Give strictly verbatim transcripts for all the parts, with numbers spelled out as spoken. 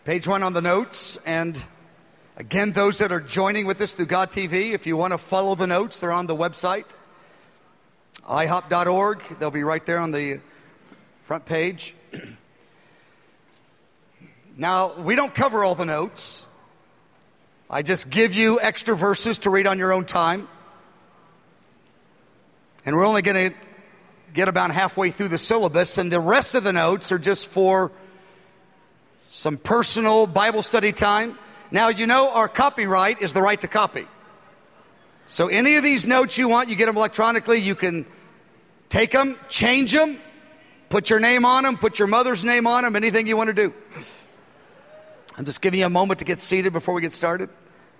Page one on the notes, and again, those that are joining with us through God T V, if you want to follow the notes, they're on the website, i hop dot org. They'll be right there on the front page. Now, we don't cover all the notes. I just give you extra verses to read on your own time. And we're only going to get about halfway through the syllabus, and the rest of the notes are just for some personal Bible study time. Now, you know our copyright is the right to copy. So any of these notes you want, you get them electronically. You can take them, change them, put your name on them, put your mother's name on them, anything you want to do. I'm just giving you a moment to get seated before we get started.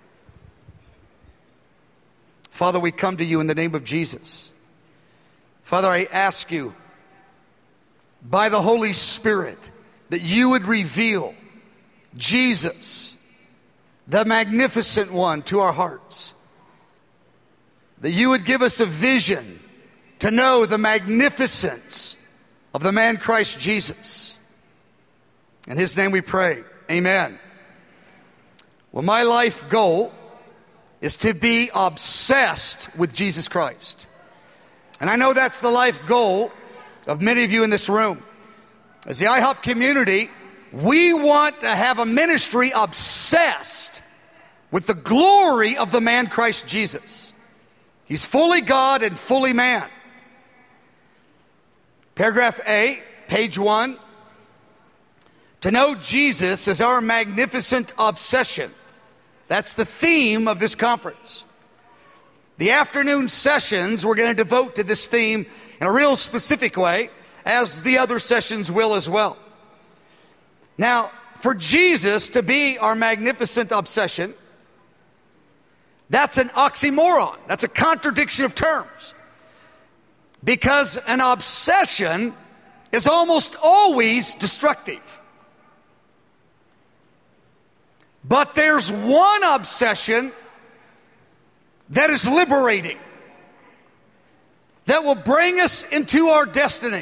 Father, we come to you in the name of Jesus. Father, I ask you, by the Holy Spirit, that you would reveal Jesus, the magnificent one, to our hearts. That you would give us a vision to know the magnificence of the man Christ Jesus. In his name we pray. Amen. Well, my life goal is to be obsessed with Jesus Christ. And I know that's the life goal of many of you in this room. As the I hop community, we want to have a ministry obsessed with the glory of the man Christ Jesus. He's fully God and fully man. Paragraph A, page one. To know Jesus is our magnificent obsession. That's the theme of this conference. The afternoon sessions we're going to devote to this theme in a real specific way, as the other sessions will as well. Now, for Jesus to be our magnificent obsession, that's an oxymoron. That's a contradiction of terms. Because an obsession is almost always destructive. But there's one obsession that is liberating, that will bring us into our destiny.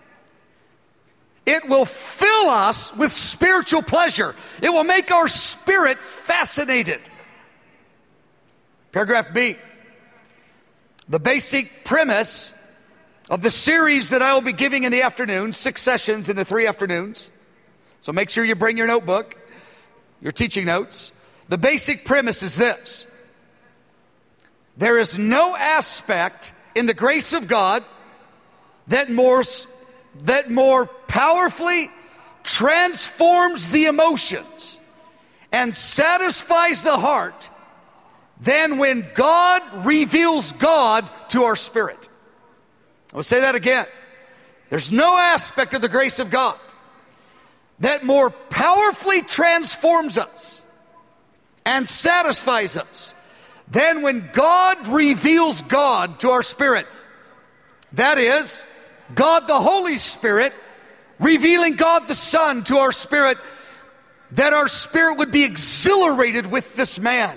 It will fill us with spiritual pleasure. It will make our spirit fascinated. Paragraph B. The basic premise of the series that I will be giving in the afternoon, six sessions in the three afternoons. So make sure you bring your notebook, your teaching notes. The basic premise is this. There is no aspect in the grace of God that more, that more powerfully transforms the emotions and satisfies the heart than when God reveals God to our spirit. I'll say that again. There's no aspect of the grace of God that more powerfully transforms us and satisfies us than when God reveals God to our spirit. That is, God the Holy Spirit revealing God the Son to our spirit, that our spirit would be exhilarated with this man.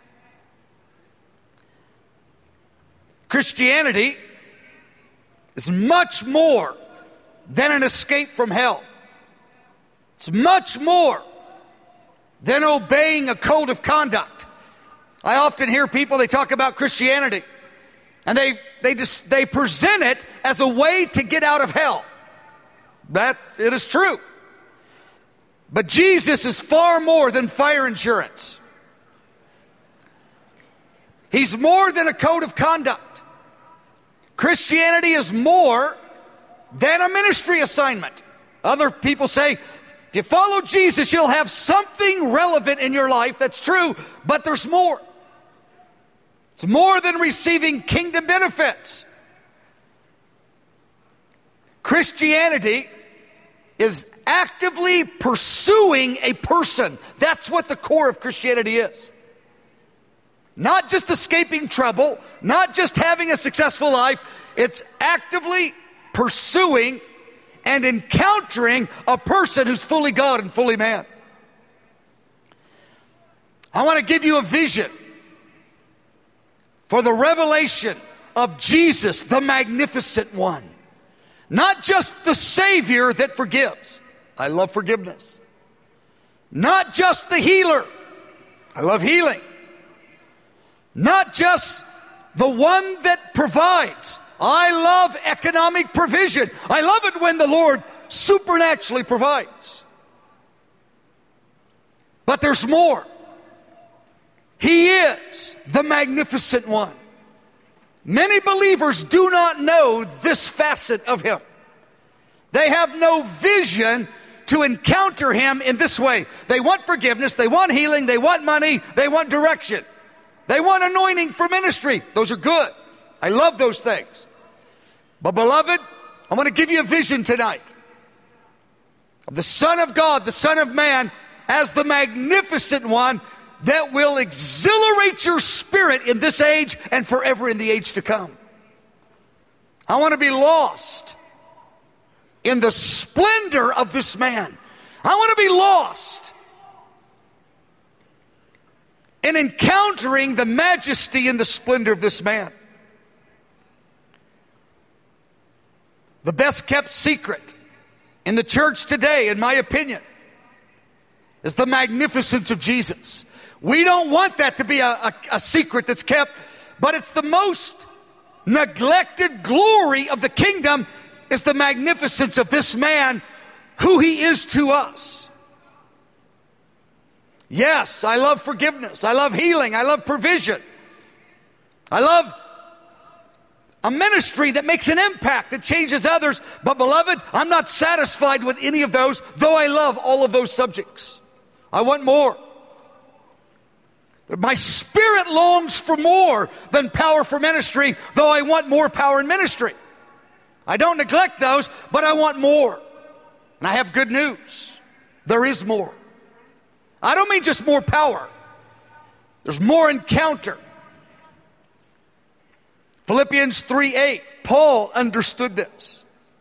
Christianity is much more than an escape from hell. It's much more than obeying a code of conduct. I often hear people, they talk about Christianity, and they they just they present it as a way to get out of hell. That's it is true. But Jesus is far more than fire insurance. He's more than a code of conduct. Christianity is more than a ministry assignment. Other people say, if you follow Jesus, you'll have something relevant in your life. That's true, but there's more. It's more than receiving kingdom benefits. Christianity is actively pursuing a person. That's what the core of Christianity is. Not just escaping trouble, not just having a successful life. It's actively pursuing and encountering a person who's fully God and fully man. I want to give you a vision for the revelation of Jesus, the magnificent one. Not just the Savior that forgives. I love forgiveness. Not just the healer. I love healing. Not just the one that provides. I love economic provision. I love it when the Lord supernaturally provides. But there's more. He is the magnificent one. Many believers do not know this facet of him. They have no vision to encounter him in this way. They want forgiveness, they want healing, they want money, they want direction. They want anointing for ministry. Those are good. I love those things. But beloved, I want to give you a vision tonight of the Son of God, the Son of Man, as the magnificent one that will exhilarate your spirit in this age and forever in the age to come. I want to be lost in the splendor of this man. I want to be lost in encountering the majesty and the splendor of this man. The best kept secret in the church today, in my opinion, is the magnificence of Jesus. We don't want that to be a, a, a secret that's kept, but it's the most neglected glory of the kingdom is the magnificence of this man, who he is to us. Yes, I love forgiveness. I love healing. I love provision. I love a ministry that makes an impact, that changes others. But beloved, I'm not satisfied with any of those, though I love all of those subjects. I want more. My spirit longs for more than power for ministry, though I want more power in ministry. I don't neglect those, but I want more. And I have good news. There is more. I don't mean just more power. There's more encounter. Philippians three eight, Paul understood this.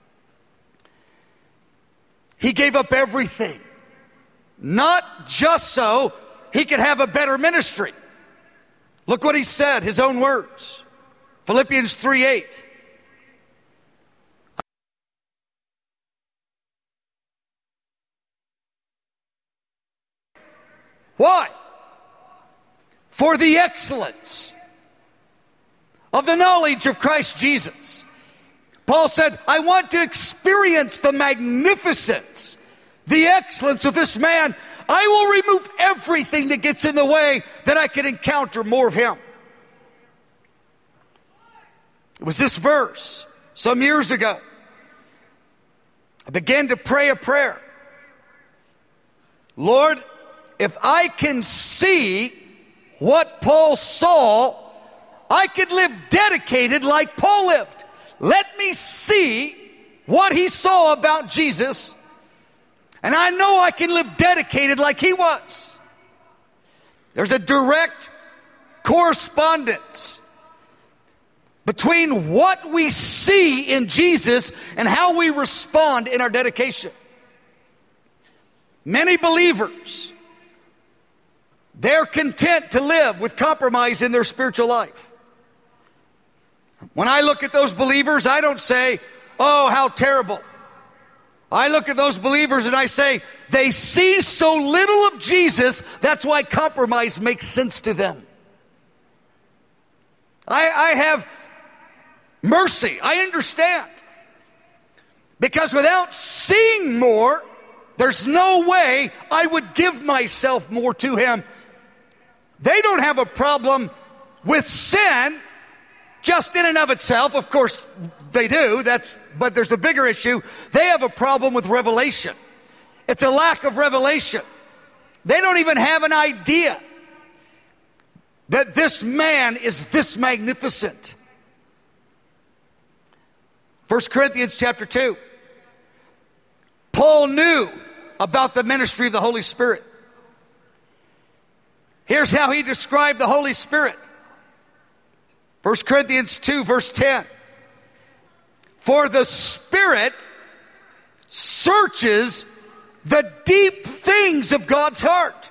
He gave up everything, not just so he could have a better ministry. Look what he said, his own words. Philippians three eight. Why? For the excellence of the knowledge of Christ Jesus. Paul said, I want to experience the magnificence, the excellence of this man. I will remove everything that gets in the way that I can encounter more of him. It was this verse some years ago. I began to pray a prayer. Lord, if I can see what Paul saw, I could live dedicated like Paul lived. Let me see what he saw about Jesus, and I know I can live dedicated like he was. There's a direct correspondence between what we see in Jesus and how we respond in our dedication. Many believers, they're content to live with compromise in their spiritual life. When I look at those believers, I don't say, oh, how terrible. I look at those believers and I say, they see so little of Jesus, that's why compromise makes sense to them. I, I have mercy. I understand. Because without seeing more, there's no way I would give myself more to him. They don't have a problem with sin just in and of itself. Of course, they do. That's, but there's a bigger issue. They have a problem with revelation. It's a lack of revelation. They don't even have an idea that this man is this magnificent. First Corinthians chapter two. Paul knew about the ministry of the Holy Spirit. Here's how he described the Holy Spirit. First Corinthians two, verse ten. For the Spirit searches the deep things of God's heart.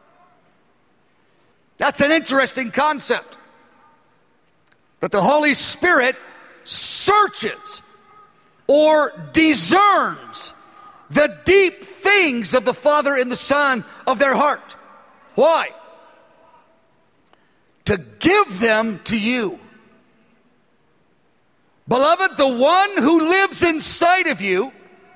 That's an interesting concept. That the Holy Spirit searches or discerns the deep things things of the Father and the Son of their heart. Why? To give them to you. Beloved, the one who lives inside of you,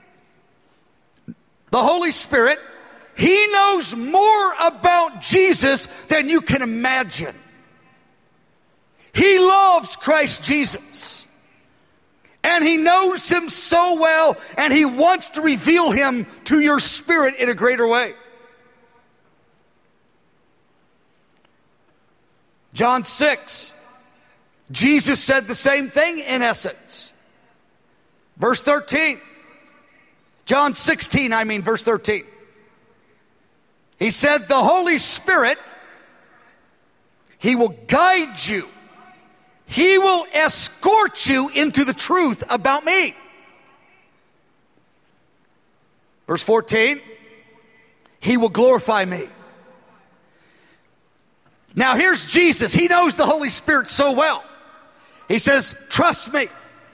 the Holy Spirit, He knows more about Jesus than you can imagine. He loves Christ Jesus. And He knows Him so well, and He wants to reveal Him to your spirit in a greater way. John six, Jesus said the same thing in essence. Verse thirteen. John sixteen, I mean verse thirteen. He said, the Holy Spirit, He will guide you. He will escort you into the truth about me. Verse fourteen, He will glorify me. Now here's Jesus. He knows the Holy Spirit so well. He says, trust me.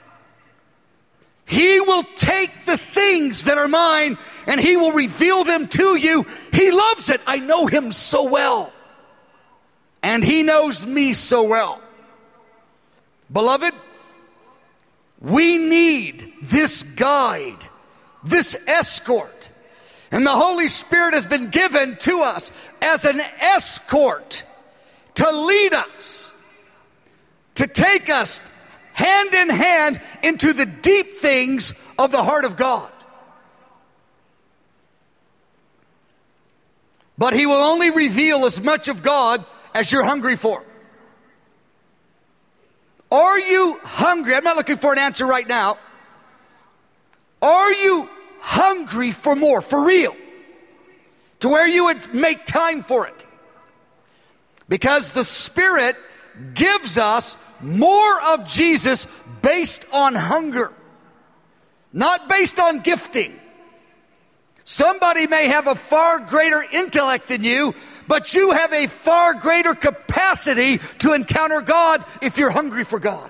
He will take the things that are mine and He will reveal them to you. He loves it. I know Him so well. And He knows me so well. Beloved, we need this guide, this escort. And the Holy Spirit has been given to us as an escort to lead us, to take us hand in hand into the deep things of the heart of God. But He will only reveal as much of God as you're hungry for. Are you hungry? I'm not looking for an answer right now. Are you hungry for more, for real? To where you would make time for it? Because the Spirit gives us more of Jesus based on hunger, not based on gifting. Somebody may have a far greater intellect than you, but you have a far greater capacity to encounter God if you're hungry for God.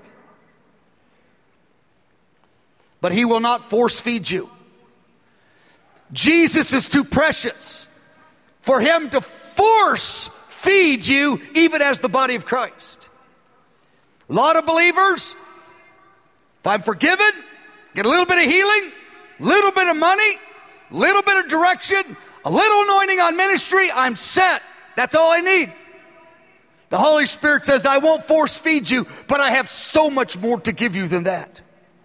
But He will not force feed you. Jesus is too precious for Him to force feed you, even as the body of Christ. A lot of believers, if I'm forgiven, get a little bit of healing, a little bit of money, a little bit of direction, a little anointing on ministry, I'm set. That's all I need. The Holy Spirit says, I won't force feed you, but I have so much more to give you than that.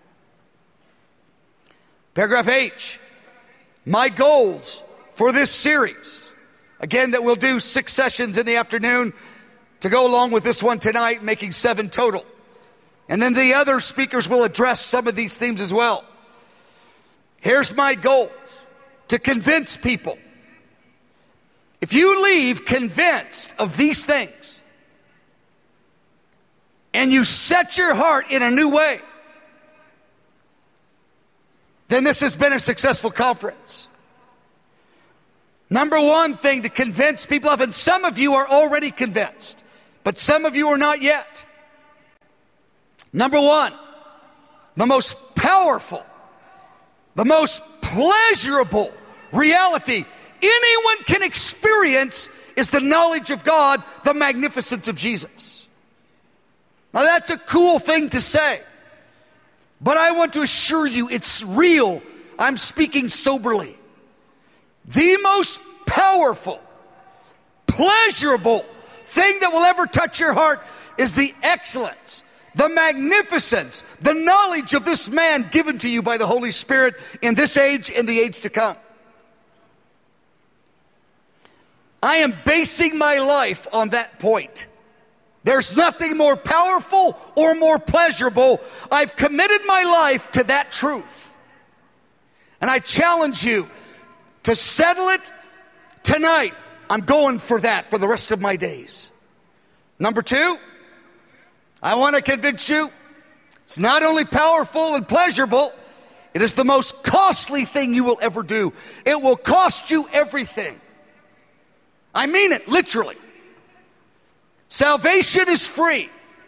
Paragraph H, my goals for this series. Again, that we'll do six sessions in the afternoon to go along with this one tonight, making seven total. And then the other speakers will address some of these themes as well. Here's my goals: to convince people. If you leave convinced of these things, and you set your heart in a new way, then this has been a successful conference. Number one thing to convince people of, and some of you are already convinced, but some of you are not yet. Number one, the most powerful, the most pleasurable reality anyone can experience is the knowledge of God, the magnificence of Jesus. Now that's a cool thing to say, but I want to assure you it's real. I'm speaking soberly. The most powerful, pleasurable thing that will ever touch your heart is the excellence, the magnificence, the knowledge of this man given to you by the Holy Spirit in this age and the age to come. I am basing my life on that point. There's nothing more powerful or more pleasurable. I've committed my life to that truth. And I challenge you to settle it tonight. I'm going for that for the rest of my days. Number two, I want to convince you it's not only powerful and pleasurable, it is the most costly thing you will ever do. It will cost you everything. I mean it, literally. Salvation is free.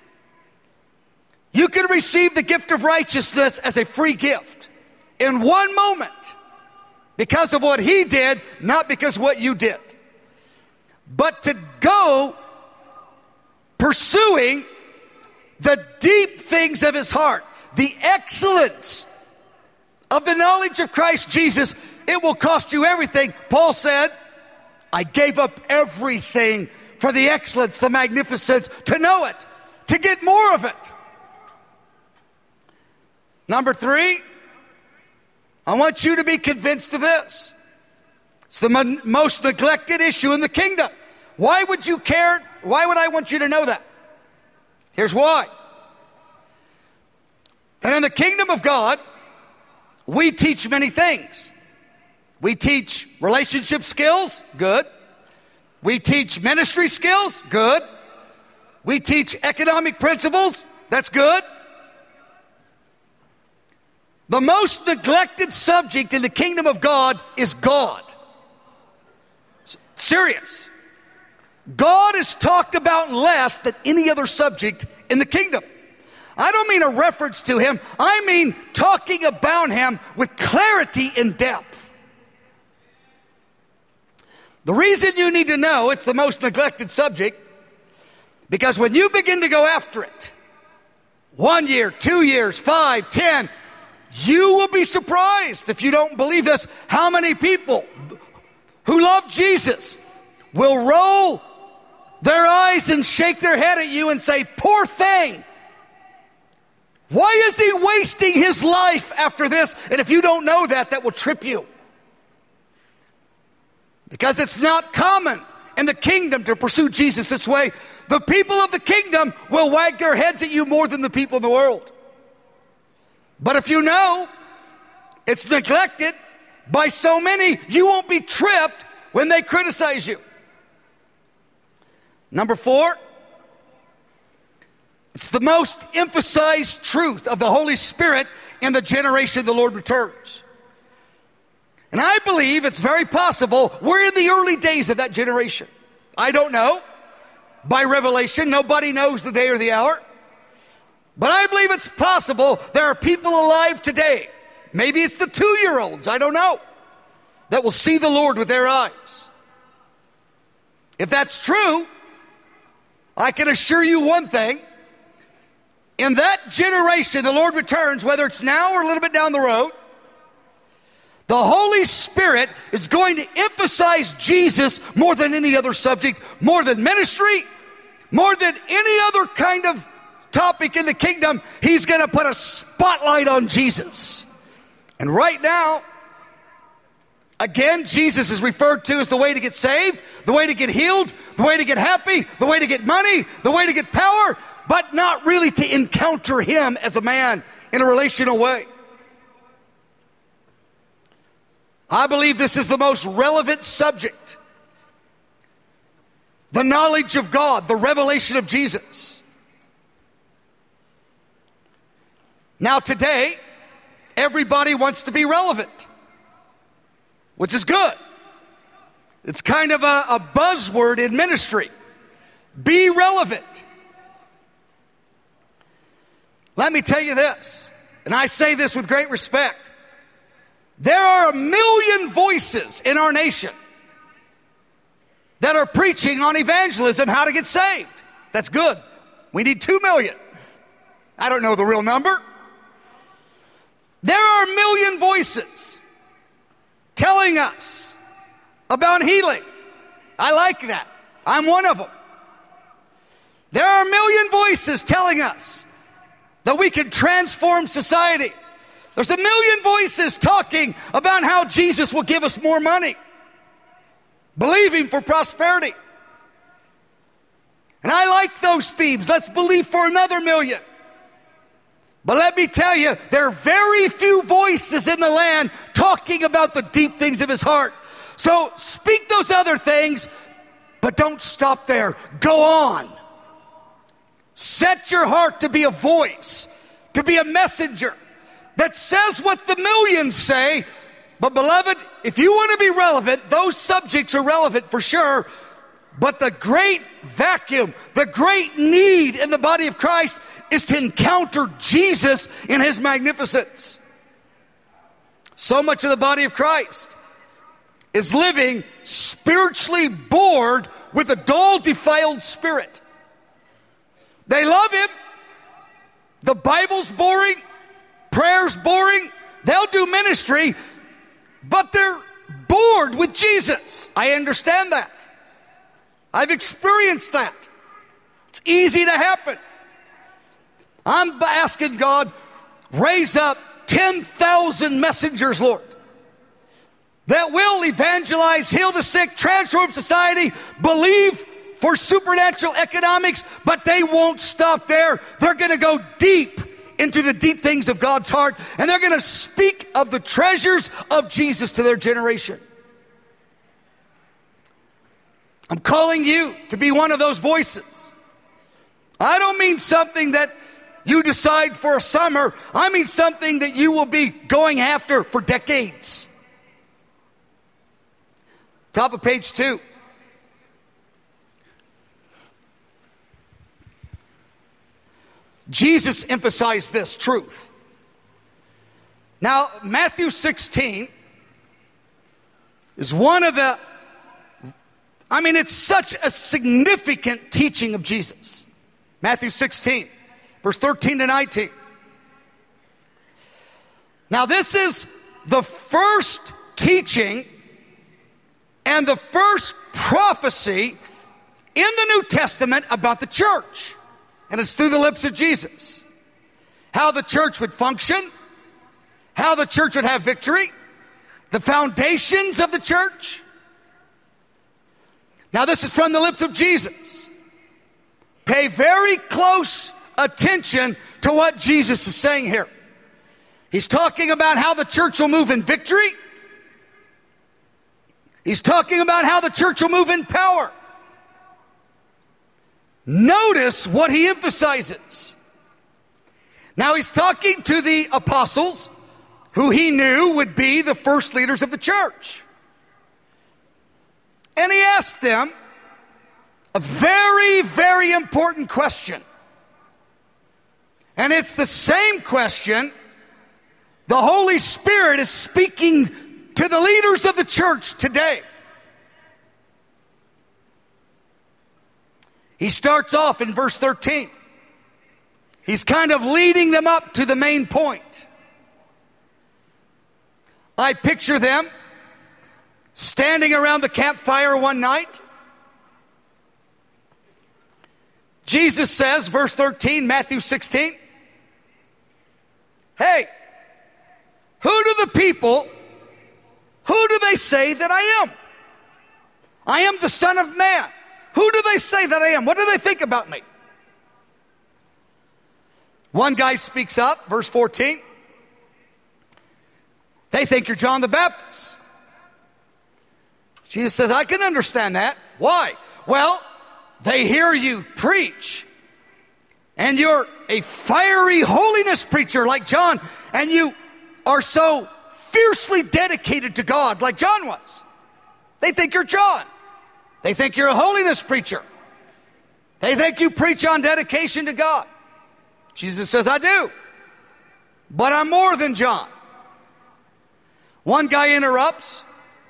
You can receive the gift of righteousness as a free gift in one moment. because of what he did, not because of what you did. But to go pursuing the deep things of his heart, the excellence of the knowledge of Christ Jesus, it will cost you everything. Paul said, I gave up everything for the excellence, the magnificence, to know it, to get more of it. Number three, I want you to be convinced of this. It's the mon- most neglected issue in the kingdom. Why would you care? Why would I want you to know that? Here's why. And in the kingdom of God, we teach many things. We teach relationship skills, good. We teach ministry skills, good. We teach economic principles, that's good. The most neglected subject in the kingdom of God is God. Serious. God is talked about less than any other subject in the kingdom. I don't mean a reference to him. I mean talking about him with clarity and depth. The reason you need to know it's the most neglected subject, because when you begin to go after it, one year, two years, five, ten, you will be surprised, if you don't believe this, how many people who love Jesus will roll their eyes and shake their head at you and say, poor thing. Why is he wasting his life after this? And if you don't know that, that will trip you. Because it's not common in the kingdom to pursue Jesus this way. The people of the kingdom will wag their heads at you more than the people in the world. But if you know it's neglected by so many, you won't be tripped when they criticize you. Number four, it's the most emphasized truth of the Holy Spirit in the generation the Lord returns. And I believe it's very possible we're in the early days of that generation. I don't know. By revelation, nobody knows the day or the hour. But I believe it's possible there are people alive today. Maybe it's the two-year-olds, I don't know, that will see the Lord with their eyes. If that's true, I can assure you one thing. In that generation, the Lord returns, whether it's now or a little bit down the road, the Holy Spirit is going to emphasize Jesus more than any other subject, more than ministry, more than any other kind of topic in the kingdom. He's going to put a spotlight on Jesus. And right now, again, Jesus is referred to as the way to get saved, the way to get healed, the way to get happy, the way to get money, the way to get power, but not really to encounter him as a man in a relational way. I believe this is the most relevant subject. The knowledge of God, the revelation of Jesus. Now today, everybody wants to be relevant, which is good. It's kind of a, a buzzword in ministry. Be relevant. Let me tell you this, and I say this with great respect. There are a million voices in our nation that are preaching on evangelism, how to get saved. That's good. We need two million. I don't know the real number. There are a million voices telling us about healing. I like that. I'm one of them. There are a million voices telling us that we can transform society. There's a million voices talking about how Jesus will give us more money, believing for prosperity. And I like those themes. Let's believe for another million. But let me tell you, there are very few voices in the land talking about the deep things of his heart. So speak those other things, but don't stop there. Go on. Set your heart to be a voice, to be a messenger that says what the millions say. But beloved, if you want to be relevant, those subjects are relevant for sure. But the great vacuum, the great need in the body of Christ is to encounter Jesus in his magnificence. So much of the body of Christ is living spiritually bored with a dull, defiled spirit. They love him. The Bible's boring. Prayer's boring. They'll do ministry, but they're bored with Jesus. I understand that. I've experienced that. It's easy to happen. I'm asking God, raise up ten thousand messengers, Lord, that will evangelize, heal the sick, transform society, believe for supernatural economics, but they won't stop there. They're going to go deep into the deep things of God's heart, and they're going to speak of the treasures of Jesus to their generation. I'm calling you to be one of those voices. I don't mean something that you decide for a summer. I mean something that you will be going after for decades. Top of page two. Jesus emphasized this truth. Now, Matthew sixteen is one of the, I mean, it's such a significant teaching of Jesus. Matthew sixteen, verse thirteen to nineteen. Now, this is the first teaching and the first prophecy in the New Testament about the church. And it's through the lips of Jesus. How the church would function, how the church would have victory, the foundations of the church. Now, this is from the lips of Jesus. Pay very close attention to what Jesus is saying here. He's talking about how the church will move in victory. He's talking about how the church will move in power. Notice what he emphasizes. Now, he's talking to the apostles who he knew would be the first leaders of the church. And he asked them a very, very important question. And it's the same question the Holy Spirit is speaking to the leaders of the church today. He starts off in verse thirteen. He's kind of leading them up to the main point. I picture them standing around the campfire one night. Jesus says, verse thirteen, Matthew sixteen, hey, who do the people, who do they say that I am? I am the Son of Man. Who do they say that I am? What do they think about me? One guy speaks up, verse fourteen. They think you're John the Baptist. Jesus says, I can understand that. Why? Well, they hear you preach, and you're a fiery holiness preacher like John, and you are so fiercely dedicated to God like John was. They think you're John. They think you're a holiness preacher. They think you preach on dedication to God. Jesus says, I do. But I'm more than John. One guy interrupts.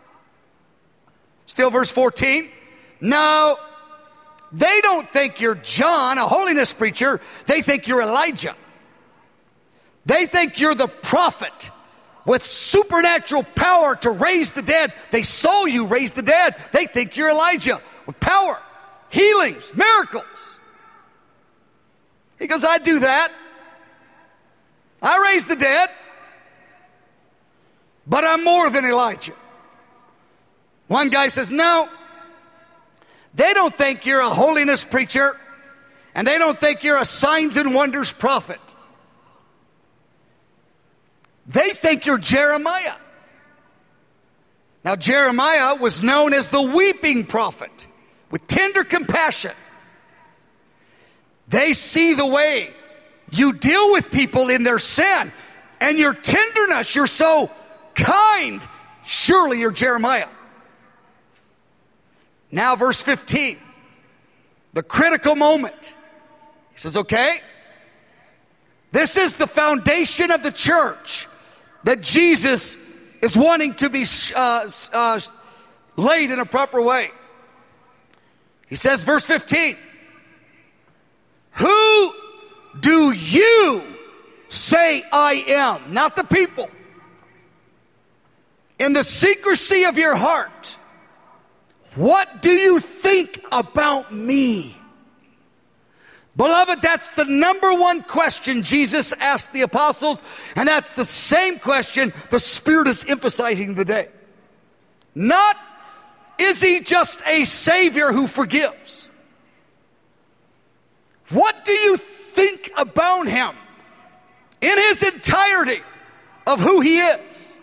Still verse fourteen. No, they don't think you're John, a holiness preacher. They think you're Elijah. They think you're the prophet with supernatural power to raise the dead. They saw you raise the dead. They think you're Elijah with power, healings, miracles. He goes, I do that. I raise the dead, but I'm more than Elijah. One guy says, no, they don't think you're a holiness preacher, and they don't think you're a signs and wonders prophet. They think you're Jeremiah. Now, Jeremiah was known as the weeping prophet with tender compassion. They see the way you deal with people in their sin and your tenderness. You're so kind. Surely you're Jeremiah. Now, verse fifteen, the critical moment. He says, okay, this is the foundation of the church that Jesus is wanting to be uh, uh, laid in a proper way. He says, verse fifteen, who do you say I am? Not the people. In the secrecy of your heart, what do you think about me? Beloved, that's the number one question Jesus asked the apostles, and that's the same question the Spirit is emphasizing today. Not, is he just a Savior who forgives? What do you think about him in his entirety of who he is?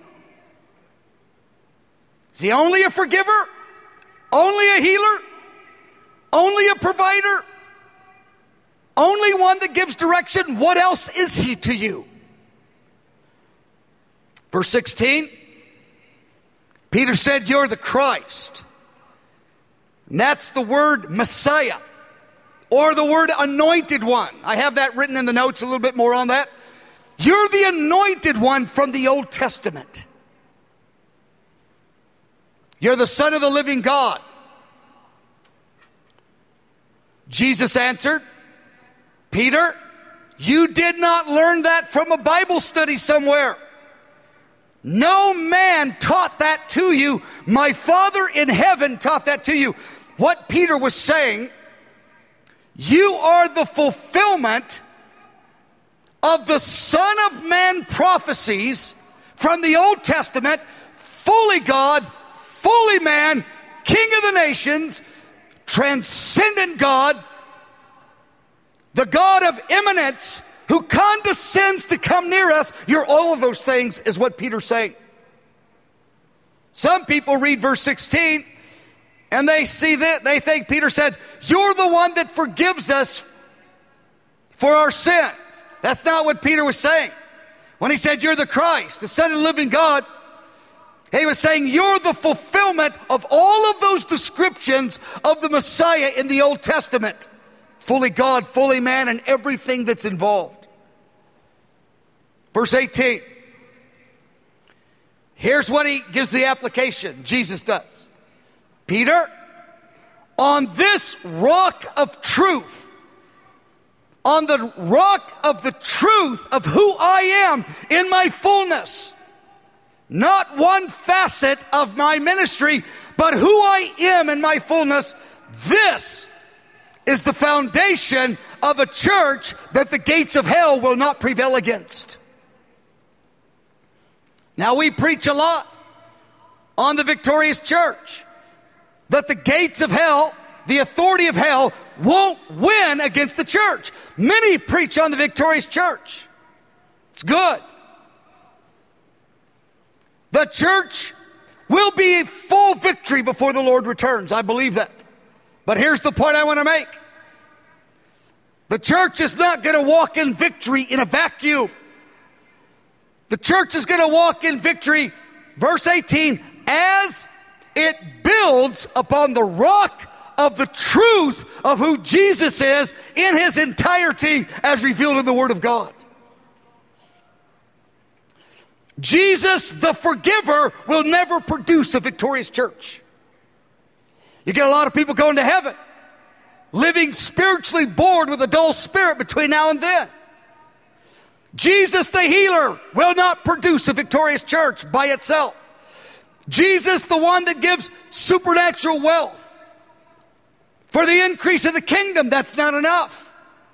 Is he only a forgiver? Only a healer? Only a provider? Only one that gives direction? What else is he to you? Verse sixteen, Peter said, you're the Christ. And that's the word Messiah, or the word anointed one. I have that written in the notes, a little bit more on that. You're the anointed one from the Old Testament. You're the Son of the living God. Jesus answered, Peter, you did not learn that from a Bible study somewhere. No man taught that to you. My Father in heaven taught that to you. What Peter was saying, you are the fulfillment of the Son of Man prophecies from the Old Testament, fully God, fully man, King of the nations, transcendent God, the God of eminence who condescends to come near us. You're all of those things, is what Peter's saying. Some people read verse sixteen and they see that, they think Peter said, you're the one that forgives us for our sins. That's not what Peter was saying. When he said, you're the Christ, the Son of the living God, he was saying, you're the fulfillment of all of those descriptions of the Messiah in the Old Testament. Fully God, fully man, and everything that's involved. Verse eighteen. Here's what he gives the application. Jesus does. Peter, on this rock of truth, on the rock of the truth of who I am in my fullness, not one facet of my ministry, but who I am in my fullness, this is the foundation of a church that the gates of hell will not prevail against. Now, we preach a lot on the Victorious Church that the gates of hell, the authority of hell, won't win against the church. Many preach on the Victorious Church. It's good. The church will be a full victory before the Lord returns. I believe that. But here's the point I want to make. The church is not going to walk in victory in a vacuum. The church is going to walk in victory, verse eighteen, as it builds upon the rock of the truth of who Jesus is in his entirety as revealed in the Word of God. Jesus, the forgiver, will never produce a victorious church. You get a lot of people going to heaven, living spiritually bored with a dull spirit between now and then. Jesus, the healer, will not produce a victorious church by itself. Jesus, the one that gives supernatural wealth for the increase of the kingdom, that's not enough.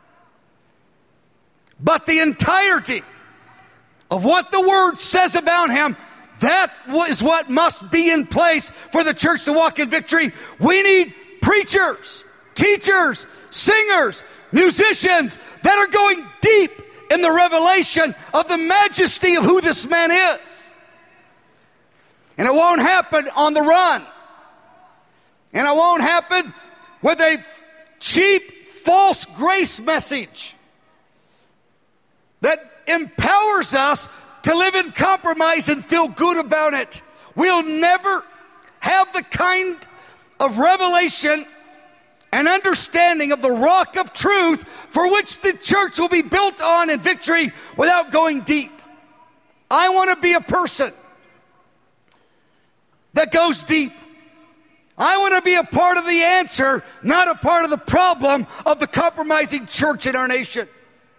But the entirety of what the Word says about him, that is what must be in place for the church to walk in victory. We need preachers, teachers, singers, musicians that are going deep in the revelation of the majesty of who this man is. And it won't happen on the run. And it won't happen with a cheap, false grace message that empowers us to live in compromise and feel good about it. We'll never have the kind of revelation and understanding of the rock of truth for which the church will be built on in victory without going deep. I want to be a person that goes deep. I want to be a part of the answer, not a part of the problem of the compromising church in our nation.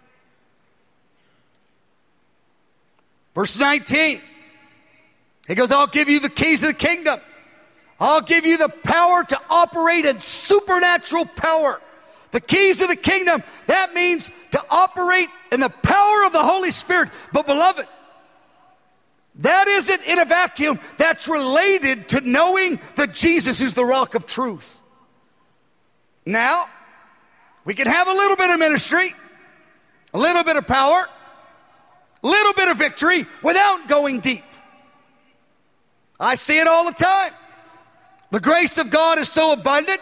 Verse nineteen, he goes, I'll give you the keys of the kingdom. I'll give you the power to operate in supernatural power. The keys of the kingdom, that means to operate in the power of the Holy Spirit. But beloved, that isn't in a vacuum. That's related to knowing that Jesus is the rock of truth. Now, we can have a little bit of ministry, a little bit of power, a little bit of victory without going deep. I see it all the time. The grace of God is so abundant.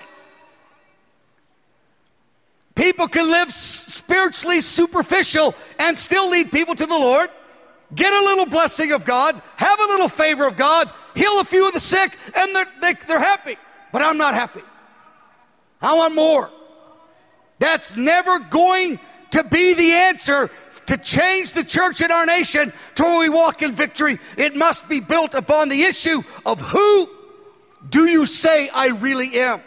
People can live spiritually superficial and still lead people to the Lord. Get a little blessing of God, have a little favor of God, heal a few of the sick, and they're, they, they're happy. But I'm not happy. I want more. That's never going to be the answer to change the church in our nation to where we walk in victory. It must be built upon the issue of who do you say I really am?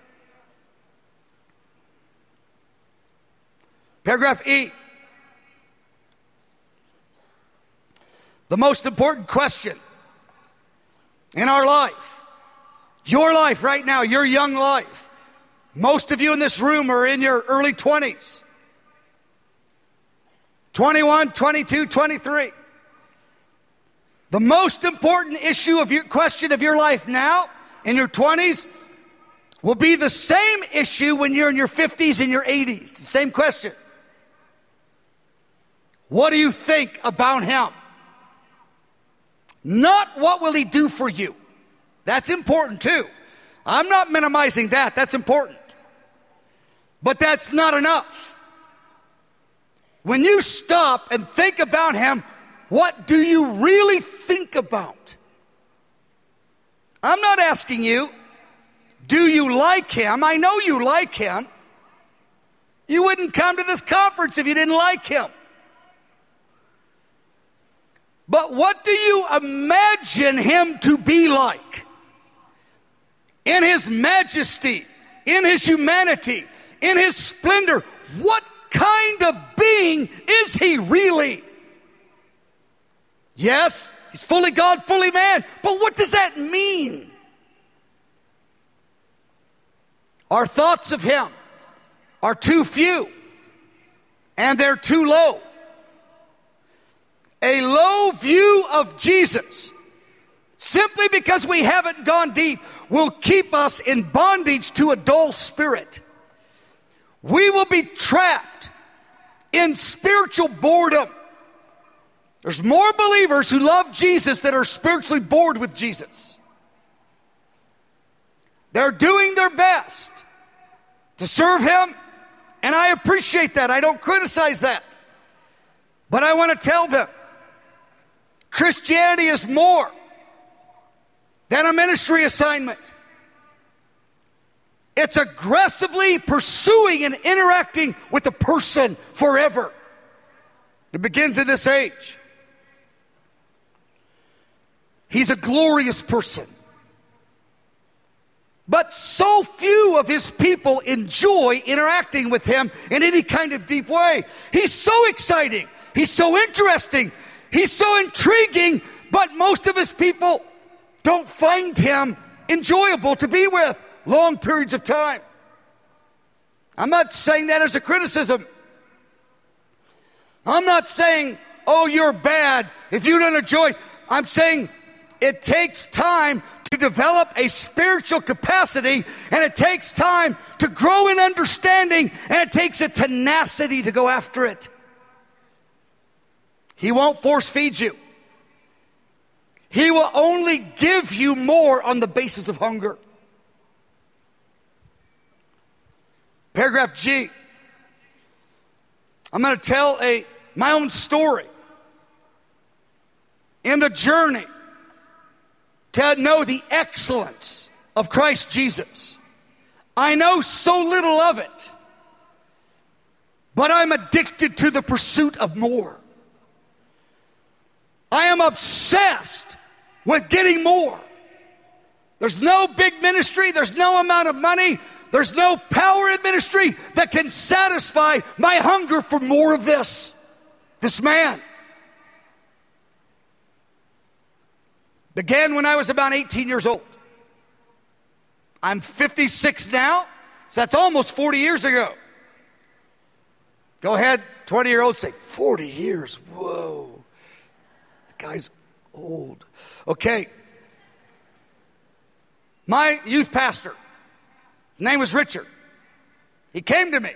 Paragraph E. The most important question in our life, your life right now, your young life. Most of you in this room are in your early twenties. twenty-one, twenty-two, twenty-three. The most important issue of your question of your life now, in your twenties, will be the same issue when you're in your fifties and your eighties. The same question. What do you think about him? Not what will he do for you. That's important too. I'm not minimizing that. That's important. But that's not enough. When you stop and think about him, what do you really think about? I'm not asking you, do you like him? I know you like him. You wouldn't come to this conference if you didn't like him. But what do you imagine him to be like? In his majesty, in his humanity, in his splendor, what kind of being is he really? Yes, he's fully God, fully man, but what does that mean? Our thoughts of him are too few, and they're too low. A low view of Jesus, simply because we haven't gone deep, will keep us in bondage to a dull spirit. We will be trapped in spiritual boredom. There's more believers who love Jesus that are spiritually bored with Jesus. They're doing their best to serve him, and I appreciate that. I don't criticize that. But I want to tell them, Christianity is more than a ministry assignment. It's aggressively pursuing and interacting with the person forever. It begins in this age. He's a glorious person. But so few of his people enjoy interacting with him in any kind of deep way. He's so exciting. He's so interesting. He's so intriguing, but most of his people don't find him enjoyable to be with long periods of time. I'm not saying that as a criticism. I'm not saying, oh, you're bad if you don't enjoy. I'm saying it takes time to develop a spiritual capacity, and it takes time to grow in understanding, and it takes a tenacity to go after it. He won't force feed you. He will only give you more on the basis of hunger. Paragraph G. I'm going to tell a my own story in the journey to know the excellence of Christ Jesus. I know so little of it, but I'm addicted to the pursuit of more. I am obsessed with getting more. There's no big ministry. There's no amount of money. There's no power in ministry that can satisfy my hunger for more of this. This man began when I was about eighteen years old. I'm fifty-six now, so that's almost forty years ago. Go ahead, twenty-year-olds say, forty years, whoa. The guy's old. Okay. My youth pastor, his name was Richard. He came to me.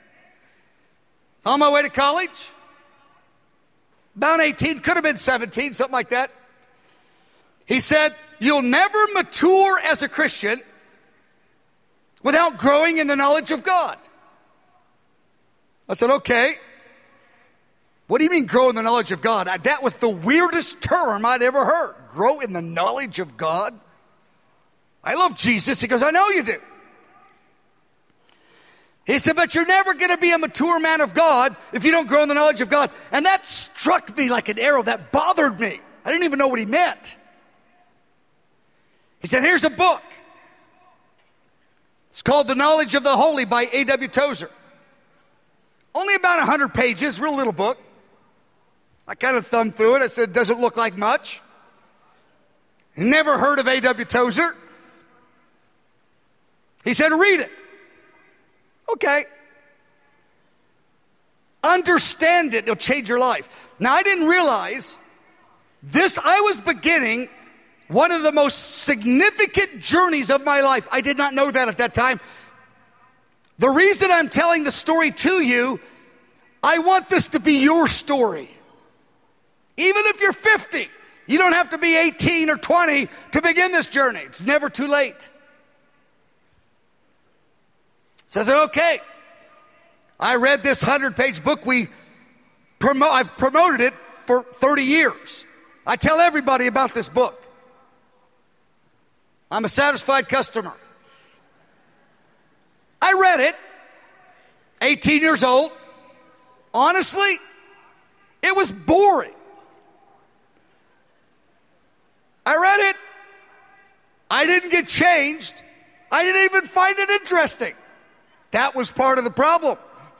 On my way to college, about eighteen, could have been seventeen, something like that. He said, you'll never mature as a Christian without growing in the knowledge of God. I said, okay. What do you mean grow in the knowledge of God? That was the weirdest term I'd ever heard. Grow in the knowledge of God? I love Jesus. He goes, I know you do. He said, but you're never going to be a mature man of God if you don't grow in the knowledge of God. And that struck me like an arrow. That bothered me. I didn't even know what he meant. He said, here's a book. It's called The Knowledge of the Holy by A W Tozer. Only about one hundred pages, real little book. I kind of thumbed through it. I said, it doesn't look like much. Never heard of A W Tozer. He said, read it. Okay. Understand it. It'll change your life. Now, I didn't realize this. I was beginning one of the most significant journeys of my life. I did not know that at that time. The reason I'm telling the story to you, I want this to be your story. Even if you're fifty, you don't have to be eighteen or twenty to begin this journey. It's never too late. So I said, okay. I read this hundred-page book. We promo- I've promoted it for thirty years. I tell everybody about this book. I'm a satisfied customer. I read it, eighteen years old. Honestly, it was boring. I read it. I didn't get changed. I didn't even find it interesting. That was part of the problem.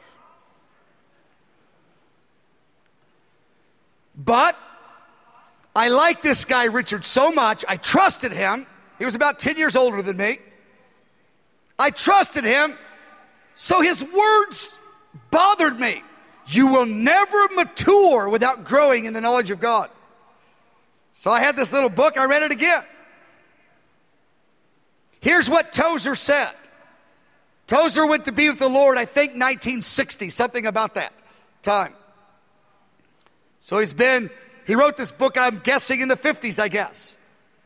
But I liked this guy, Richard, so much. I trusted him. He was about ten years older than me. I trusted him, so his words bothered me. You will never mature without growing in the knowledge of God. So I had this little book. I read it again. Here's what Tozer said. Tozer went to be with the Lord, I think nineteen sixty, something about that time. So he's been, he wrote this book, I'm guessing, in the fifties, I guess.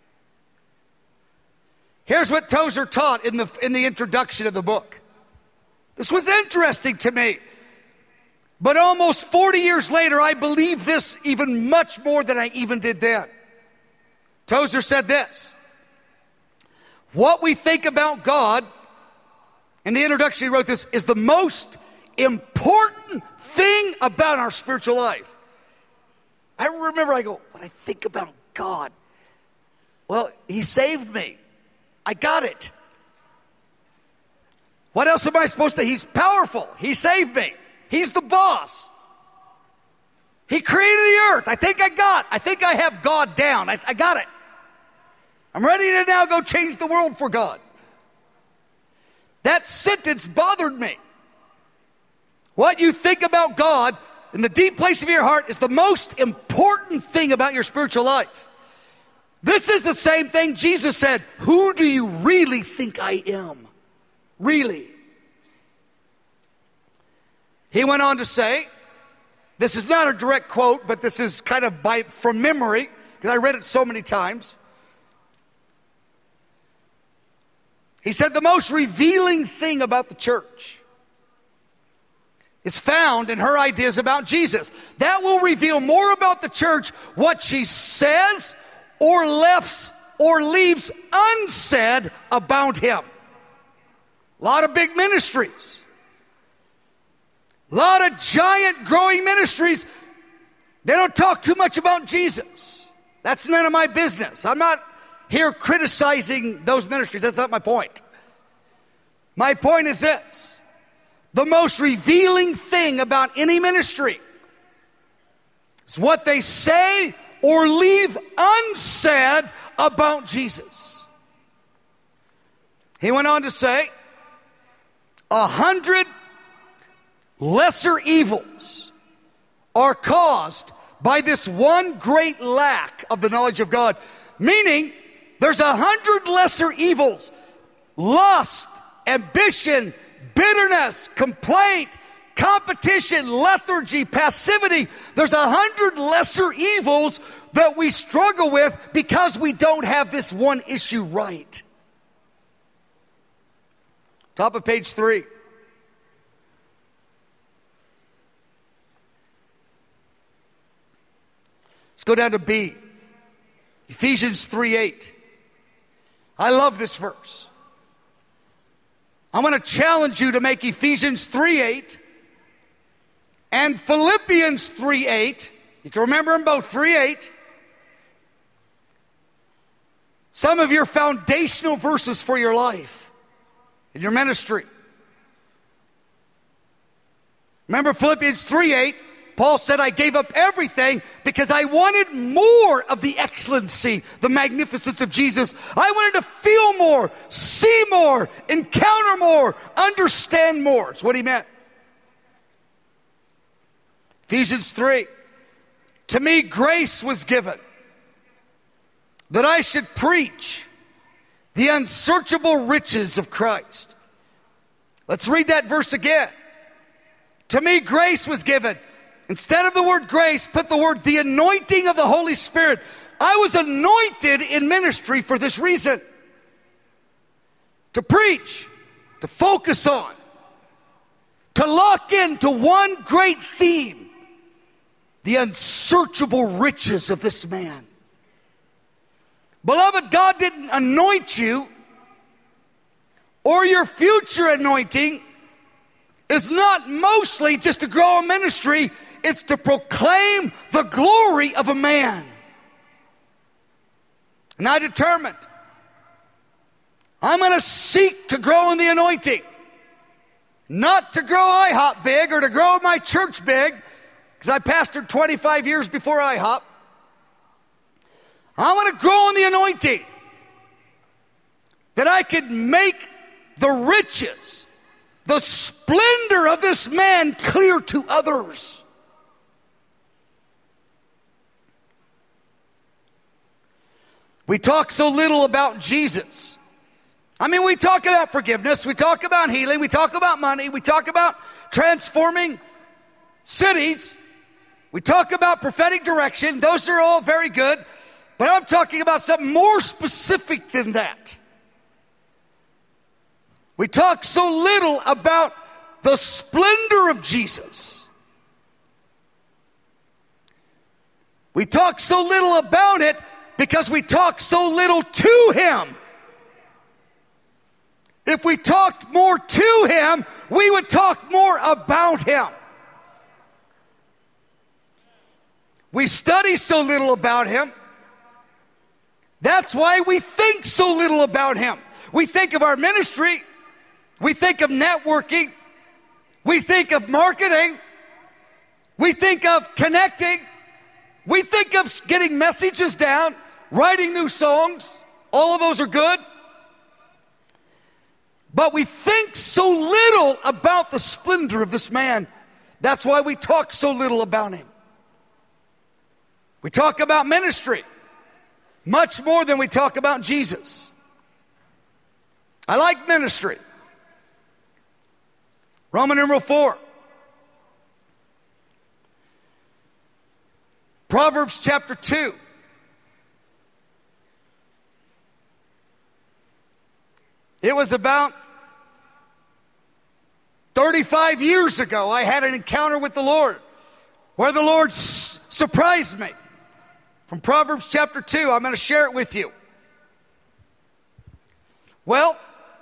Here's what Tozer taught in the, in the introduction of the book. This was interesting to me. But almost forty years later, I believe this even much more than I even did then. Tozer said this. What we think about God, in the introduction he wrote this, is the most important thing about our spiritual life. I remember I go, what I think about God. Well, he saved me. I got it. What else am I supposed to? He's powerful. He saved me. He's the boss. He created the earth. I think I got. I think I have God down. I, I got it. I'm ready to now go change the world for God. That sentence bothered me. What you think about God in the deep place of your heart is the most important thing about your spiritual life. This is the same thing Jesus said. Who do you really think I am? Really? He went on to say, this is not a direct quote, but this is kind of by, from memory, because I read it so many times. He said the most revealing thing about the church is found in her ideas about Jesus. That will reveal more about the church, what she says or left or leaves unsaid about him. A lot of big ministries. A lot of giant growing ministries. They don't talk too much about Jesus. That's none of my business. I'm not here criticizing those ministries. That's not my point. My point is this. The most revealing thing about any ministry is what they say or leave unsaid about Jesus. He went on to say, a hundred lesser evils are caused by this one great lack of the knowledge of God. Meaning, there's a hundred lesser evils. Lust, ambition, bitterness, complaint, competition, lethargy, passivity. There's a hundred lesser evils that we struggle with because we don't have this one issue right. Top of page three. Let's go down to B. Ephesians three eight. I love this verse. I'm going to challenge you to make Ephesians three eight and Philippians three eight. You can remember them both, three eight. Some of your foundational verses for your life and your ministry. Remember Philippians three eight? Paul said, I gave up everything because I wanted more of the excellency, the magnificence of Jesus. I wanted to feel more, see more, encounter more, understand more. That's what he meant. Ephesians three. To me, grace was given that I should preach the unsearchable riches of Christ. Let's read that verse again. To me, grace was given. Instead of the word grace, put the word the anointing of the Holy Spirit. I was anointed in ministry for this reason. To preach, to focus on, to lock into one great theme. The unsearchable riches of this man. Beloved, God didn't anoint you, or your future anointing is not mostly just to grow a ministry. It's to proclaim the glory of a man. And I determined, I'm going to seek to grow in the anointing. Not to grow IHOP big or to grow my church big, because I pastored twenty-five years before IHOP. I want to grow in the anointing. That I could make the riches, the splendor of this man clear to others. We talk so little about Jesus. I mean, we talk about forgiveness, we talk about healing, we talk about money, we talk about transforming cities, we talk about prophetic direction. Those are all very good, but I'm talking about something more specific than that. We talk so little about the splendor of Jesus. We talk so little about it because we talk so little to Him. If we talked more to Him, we would talk more about Him. We study so little about Him. That's why we think so little about Him. We think of our ministry. We think of networking. We think of marketing. We think of connecting. We think of getting messages down, writing new songs. All of those are good. But we think so little about the splendor of this man. That's why we talk so little about him. We talk about ministry much more than we talk about Jesus. I like ministry. Roman numeral four. Proverbs chapter two. It was about thirty-five years ago I had an encounter with the Lord where the Lord s- surprised me. From Proverbs chapter two, I'm going to share it with you. Well,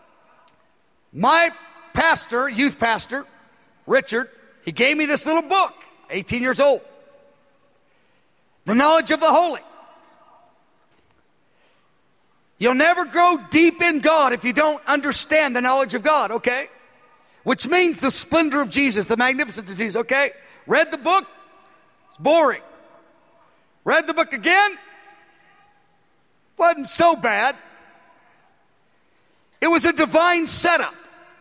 my pastor, youth pastor, Richard, he gave me this little book, eighteen years old. The Knowledge of the Holy. You'll never grow deep in God if you don't understand the knowledge of God, okay? Which means the splendor of Jesus, the magnificence of Jesus, okay? Read the book, it's boring. Read the book again, wasn't so bad. It was a divine setup.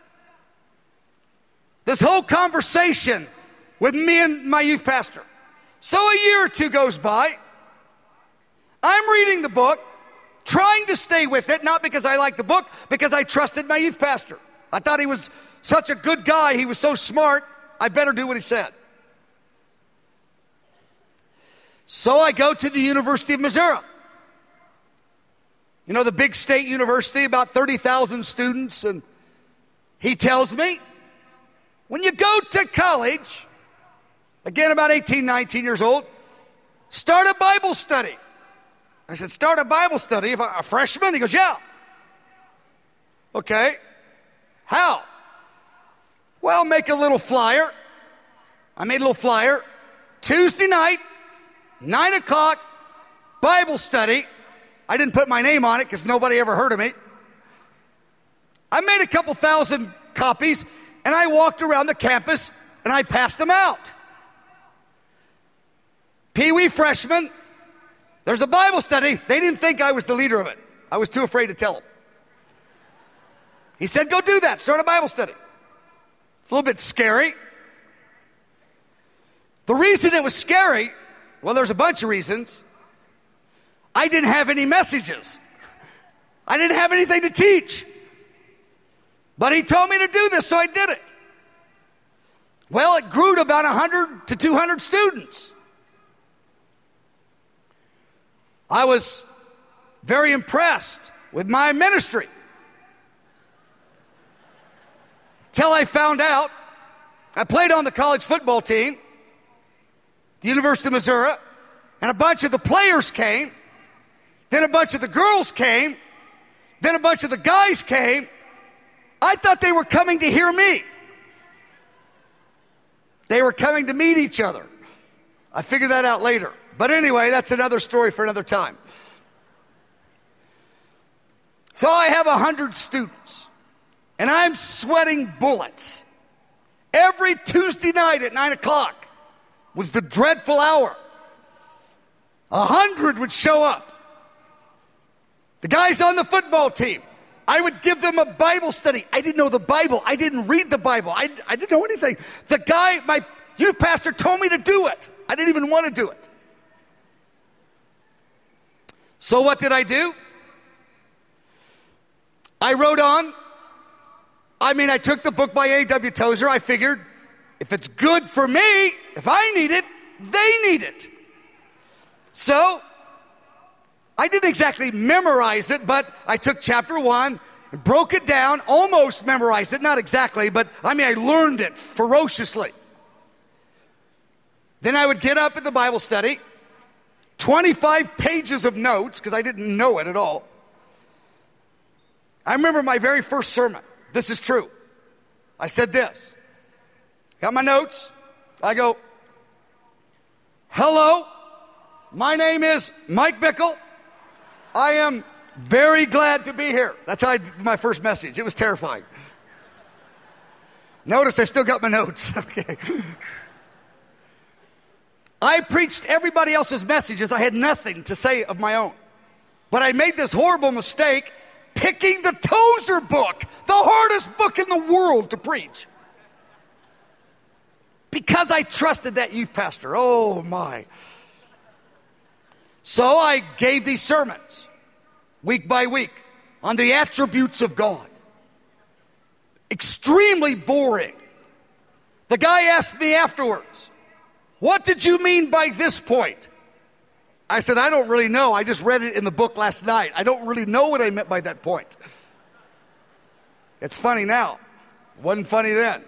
This whole conversation with me and my youth pastor. So a year or two goes by. I'm reading the book, trying to stay with it, not because I like the book, because I trusted my youth pastor. I thought he was such a good guy. He was so smart. I better do what he said. So I go to the University of Missouri. You know, the big state university, about thirty thousand students. And he tells me, when you go to college, again about eighteen, nineteen years old, start a Bible study. I said, start a Bible study? If I, a freshman? He goes, yeah. Okay. How? Well, make a little flyer. I made a little flyer. Tuesday night, nine o'clock, Bible study. I didn't put my name on it because nobody ever heard of me. I made a couple thousand copies, and I walked around the campus, and I passed them out. Pee-wee freshmen, there's a Bible study. They didn't think I was the leader of it. I was too afraid to tell them. He said, go do that. Start a Bible study. It's a little bit scary. The reason it was scary, well, there's a bunch of reasons. I didn't have any messages. I didn't have anything to teach. But he told me to do this, so I did it. Well, it grew to about one hundred to two hundred students. I was very impressed with my ministry. Till I found out, I played on the college football team, the University of Missouri, and a bunch of the players came, then a bunch of the girls came, then a bunch of the guys came. I thought they were coming to hear me. They were coming to meet each other. I figured that out later. But anyway, that's another story for another time. So I have a hundred students, and I'm sweating bullets. Every Tuesday night at nine o'clock was the dreadful hour. A hundred would show up. The guys on the football team, I would give them a Bible study. I didn't know the Bible. I didn't read the Bible. I, I didn't know anything. The guy, my youth pastor, told me to do it. I didn't even want to do it. So what did I do? I wrote on. I mean, I took the book by A W Tozer. I figured if it's good for me, if I need it, they need it. So I didn't exactly memorize it, but I took chapter one, and broke it down, almost memorized it, not exactly, but I mean, I learned it ferociously. Then I would get up at the Bible study, twenty-five pages of notes, because I didn't know it at all. I remember my very first sermon. This is true. I said this. Got my notes. I go, hello, my name is Mike Bickle. I am very glad to be here. That's how I did my first message. It was terrifying. Notice I still got my notes. Okay. I preached everybody else's messages. I had nothing to say of my own. But I made this horrible mistake picking the Tozer book, the hardest book in the world to preach. Because I trusted that youth pastor. Oh my. So I gave these sermons week by week on the attributes of God. Extremely boring. The guy asked me afterwards, what did you mean by this point? I said, I don't really know. I just read it in the book last night. I don't really know what I meant by that point. It's funny now. Wasn't funny then.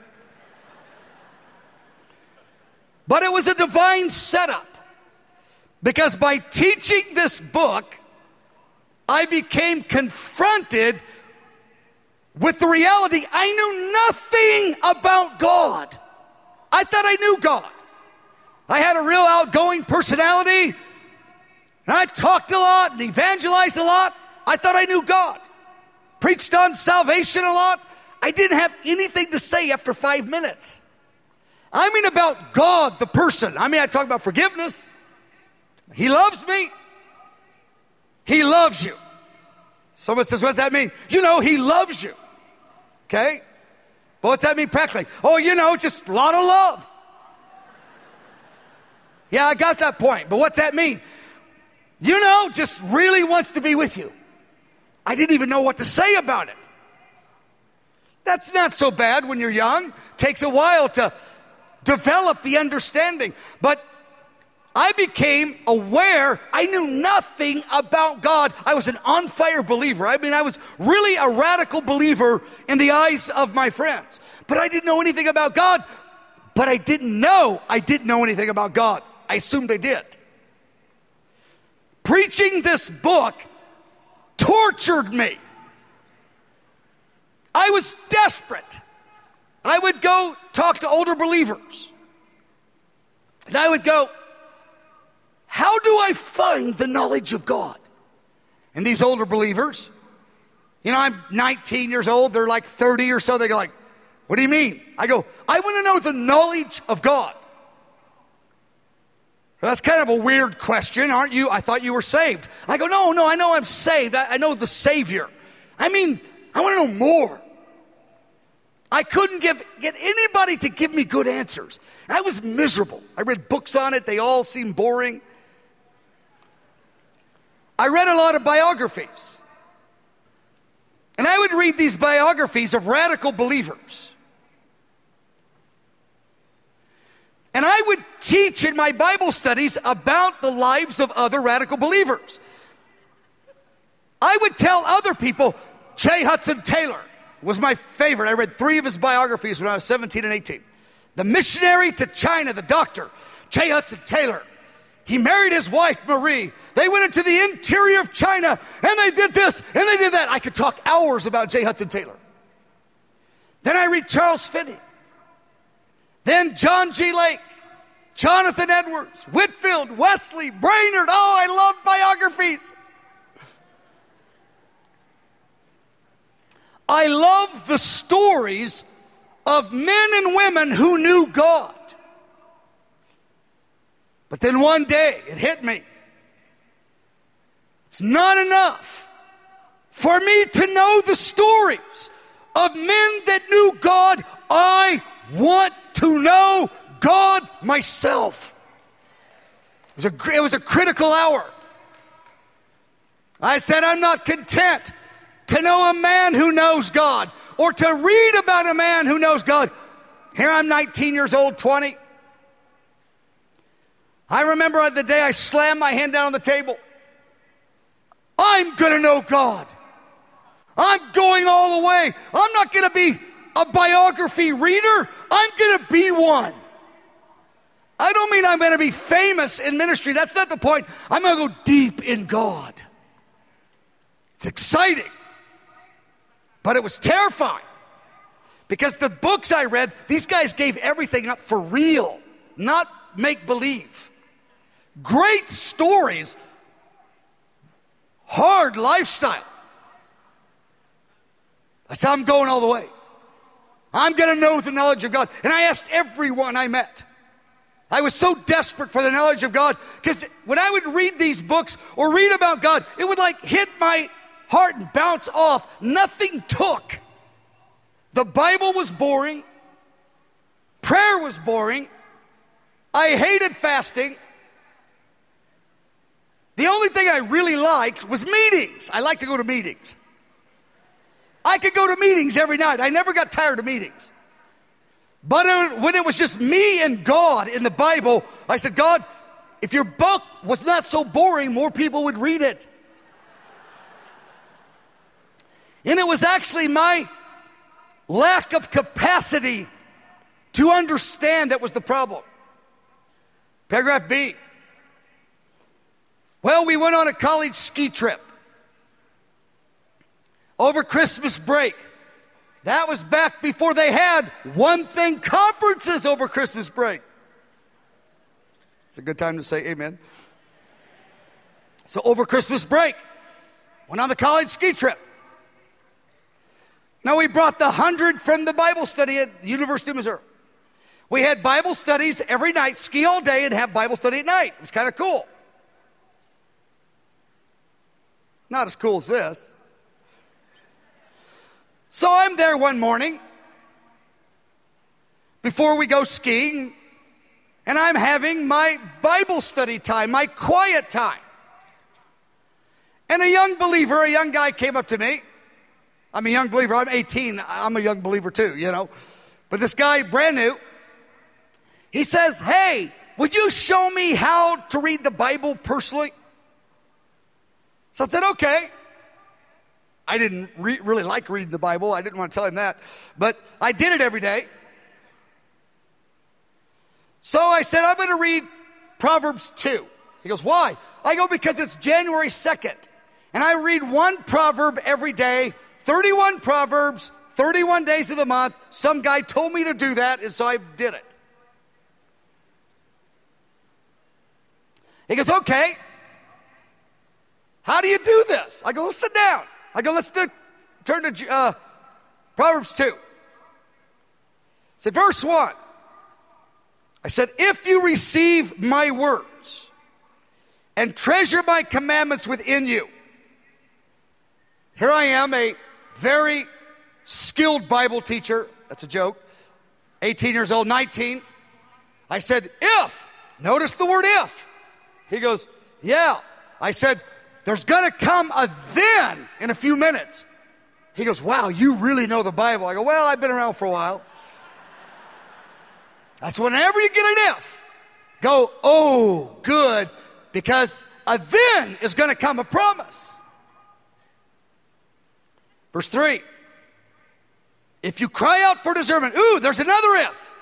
But it was a divine setup. Because by teaching this book, I became confronted with the reality I knew nothing about God. I thought I knew God. I had a real outgoing personality, and I talked a lot and evangelized a lot. I thought I knew God. Preached on salvation a lot. I didn't have anything to say after five minutes. I mean about God, the person. I mean, I talk about forgiveness. He loves me. He loves you. Someone says, what does that mean? You know, he loves you. Okay? But what's that mean practically? Oh, you know, just a lot of love. Yeah, I got that point. But what's that mean? You know, just really wants to be with you. I didn't even know what to say about it. That's not so bad when you're young. Takes a while to develop the understanding. But I became aware. I knew nothing about God. I was an on-fire believer. I mean, I was really a radical believer in the eyes of my friends. But I didn't know anything about God. But I didn't know I didn't know anything about God. I assumed I did. Preaching this book tortured me. I was desperate. I would go talk to older believers. And I would go, how do I find the knowledge of God? And these older believers, you know, I'm nineteen years old. They're like thirty or so. They go like, what do you mean? I go, I want to know the knowledge of God. Well, that's kind of a weird question, aren't you? I thought you were saved. I go, no, no, I know I'm saved. I, I know the Savior. I mean, I want to know more. I couldn't give, get anybody to give me good answers. I was miserable. I read books on it. They all seemed boring. I read a lot of biographies. And I would read these biographies of radical believers. And I would teach in my Bible studies about the lives of other radical believers. I would tell other people, J. Hudson Taylor was my favorite. I read three of his biographies when I was seventeen and eighteen. The missionary to China, the doctor, J. Hudson Taylor. He married his wife, Marie. They went into the interior of China, and they did this, and they did that. I could talk hours about J. Hudson Taylor. Then I read Charles Finney. Then John G. Lake, Jonathan Edwards, Whitfield, Wesley, Brainerd. Oh, I love biographies. I love the stories of men and women who knew God. But then one day it hit me. It's not enough for me to know the stories of men that knew God. I want to know God myself. It was a, it was a critical hour. I said, I'm not content to know a man who knows God or to read about a man who knows God. Here I'm nineteen years old, twenty. I remember the day I slammed my hand down on the table. I'm going to know God. I'm going all the way. I'm not going to be a biography reader. I'm going to be one. I don't mean I'm going to be famous in ministry. That's not the point. I'm going to go deep in God. It's exciting. But it was terrifying. Because the books I read, these guys gave everything up for real, not make-believe. Great stories, hard lifestyle. I said, I'm going all the way. I'm going to know the knowledge of God. And I asked everyone I met. I was so desperate for the knowledge of God because when I would read these books or read about God, it would like hit my heart and bounce off. Nothing took. The Bible was boring. Prayer was boring. I hated fasting. The only thing I really liked was meetings. I like to go to meetings. I could go to meetings every night. I never got tired of meetings. But when it was just me and God in the Bible, I said, God, if your book was not so boring, more people would read it. And it was actually my lack of capacity to understand that was the problem. Paragraph B. Well, we went on a college ski trip over Christmas break. That was back before they had one thing conferences over Christmas break. It's a good time to say amen. So over Christmas break, Went on the college ski trip. Now, we brought the hundred from the Bible study at the University of Missouri. We had Bible studies every night, ski all day, and have Bible study at night. It was kind of cool. Not as cool as this. So I'm there one morning before we go skiing, and I'm having my Bible study time, my quiet time. And a young believer, a young guy came up to me. I'm a young believer. I'm eighteen. I'm a young believer too, you know. But this guy, brand new, he says, hey, would you show me how to read the Bible personally? So I said, okay. I didn't re- really like reading the Bible. I didn't want to tell him that. But I did it every day. So I said, I'm going to read Proverbs two. He goes, why? I go, because it's January second. And I read one proverb every day, thirty-one proverbs, thirty-one days of the month. Some guy told me to do that, and so I did it. He goes, okay. How do you do this? I go, let's sit down. I go, let's do, turn to uh, Proverbs two. I said, verse one. I said, if you receive my words and treasure my commandments within you. Here I am, a very skilled Bible teacher. That's a joke. eighteen years old, nineteen. I said, if. Notice the word if. He goes, yeah. I said, there's going to come a then in a few minutes. He goes, wow, you really know the Bible. I go, well, I've been around for a while. That's whenever you get an if, go, oh, good, because a then is going to come a promise. Verse three, if you cry out for discernment, ooh, there's another if.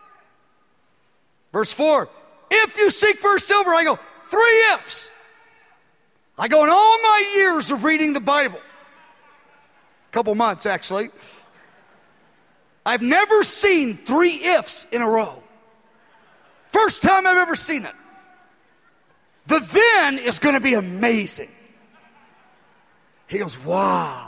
Verse four, if you seek for silver, I go, three ifs. I go, in all my years of reading the Bible, a couple months actually, I've never seen three ifs in a row. First time I've ever seen it. The then is going to be amazing. He goes, wow.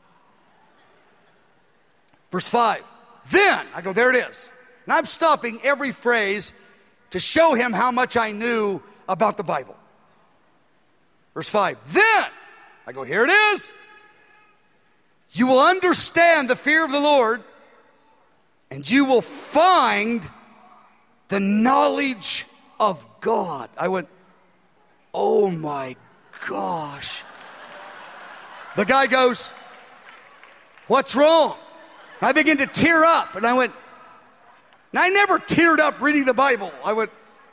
Verse five, then, I go, there it is. And I'm stopping every phrase to show him how much I knew about the Bible. Verse five, then, I go, here it is. You will understand the fear of the Lord, and you will find the knowledge of God. I went, oh my gosh. The guy goes, what's wrong? I began to tear up, and I went, and I never teared up reading the Bible. I went,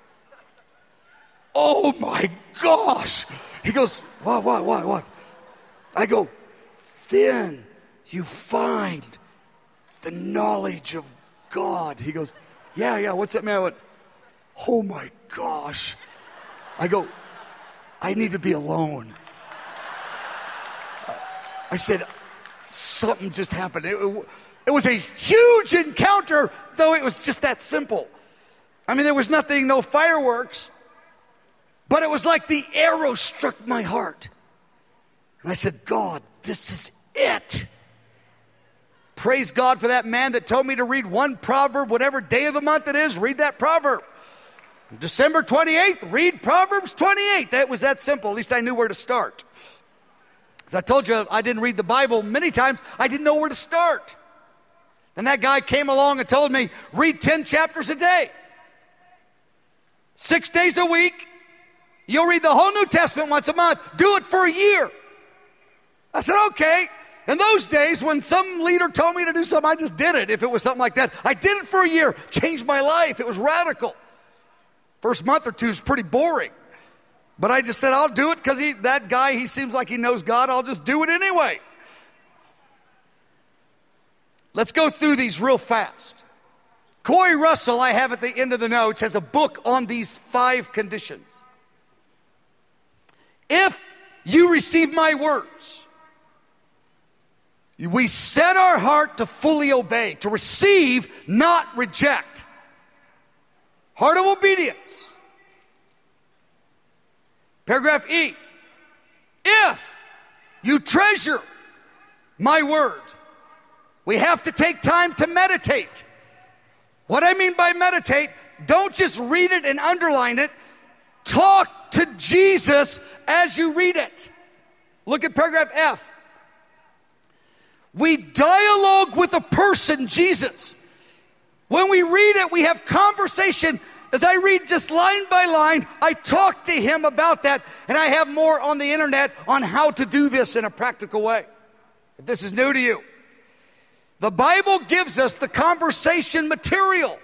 oh my gosh. He goes, what, what, what, what? I go, then you find the knowledge of God. He goes, yeah, yeah, what's that, man? I went, oh my gosh. I go, I need to be alone. I said, something just happened. It, it, it was a huge encounter, though it was just that simple. I mean, there was nothing, no fireworks, but it was like the arrow struck my heart. And I said, God, this is it. Praise God for that man that told me to read one proverb, whatever day of the month it is, read that proverb. December twenty-eighth, read Proverbs twenty-eight. That was that simple. At least I knew where to start. Because I told you I didn't read the Bible many times. I didn't know where to start. And that guy came along and told me, read ten chapters a day. Six days a week. You'll read the whole New Testament once a month. Do it for a year. I said, okay. In those days, when some leader told me to do something, I just did it. If it was something like that, I did it for a year. Changed my life. It was radical. First month or two is pretty boring. But I just said, I'll do it because he, that guy, he seems like he knows God. I'll just do it anyway. Let's go through these real fast. Corey Russell, I have at the end of the notes, has a book on these five conditions. If you receive my words, we set our heart to fully obey, to receive, not reject. Heart of obedience. Paragraph E. If you treasure my word. We have to take time to meditate. What I mean by meditate, don't just read it and underline it. Talk to Jesus as you read it. Look at paragraph F. We dialogue with a person, Jesus. When we read it, we have conversation. As I read just line by line, I talk to him about that, and I have more on the internet on how to do this in a practical way. If this is new to you, the Bible gives us the conversation material.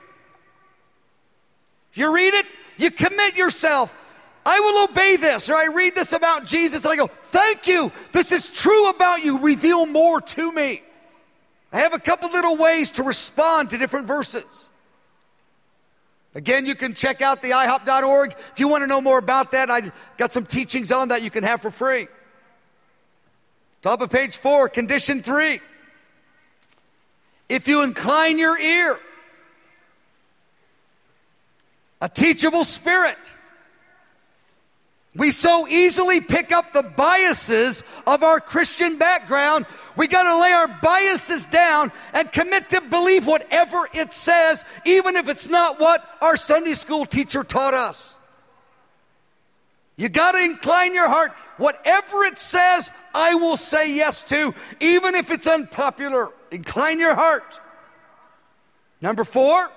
You read it, you commit yourself. I will obey this. Or I read this about Jesus and I go, thank you. This is true about you. Reveal more to me. I have a couple little ways to respond to different verses. Again, you can check out the i hop dot org. If you want to know more about that, I got some teachings on that you can have for free. Top of page four, condition three. If you incline your ear, a teachable spirit. We so easily pick up the biases of our Christian background. We got to lay our biases down and commit to believe whatever it says, even if it's not what our Sunday school teacher taught us. You got to incline your heart. Whatever it says, I will say yes to, even if it's unpopular. Incline your heart. Number four,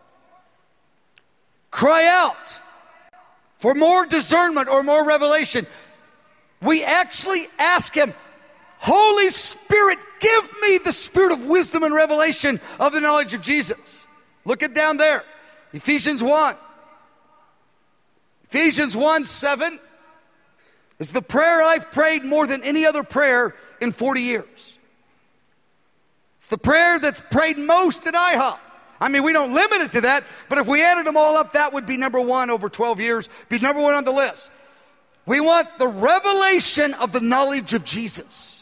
cry out for more discernment or more revelation. We actually ask him, Holy Spirit, give me the spirit of wisdom and revelation of the knowledge of Jesus. Look it down there. Ephesians one. Ephesians one seven is the prayer I've prayed more than any other prayer in forty years. It's the prayer that's prayed most at I hop. I mean, we don't limit it to that, but if we added them all up, that would be number one over twelve years, be number one on the list. We want the revelation of the knowledge of Jesus.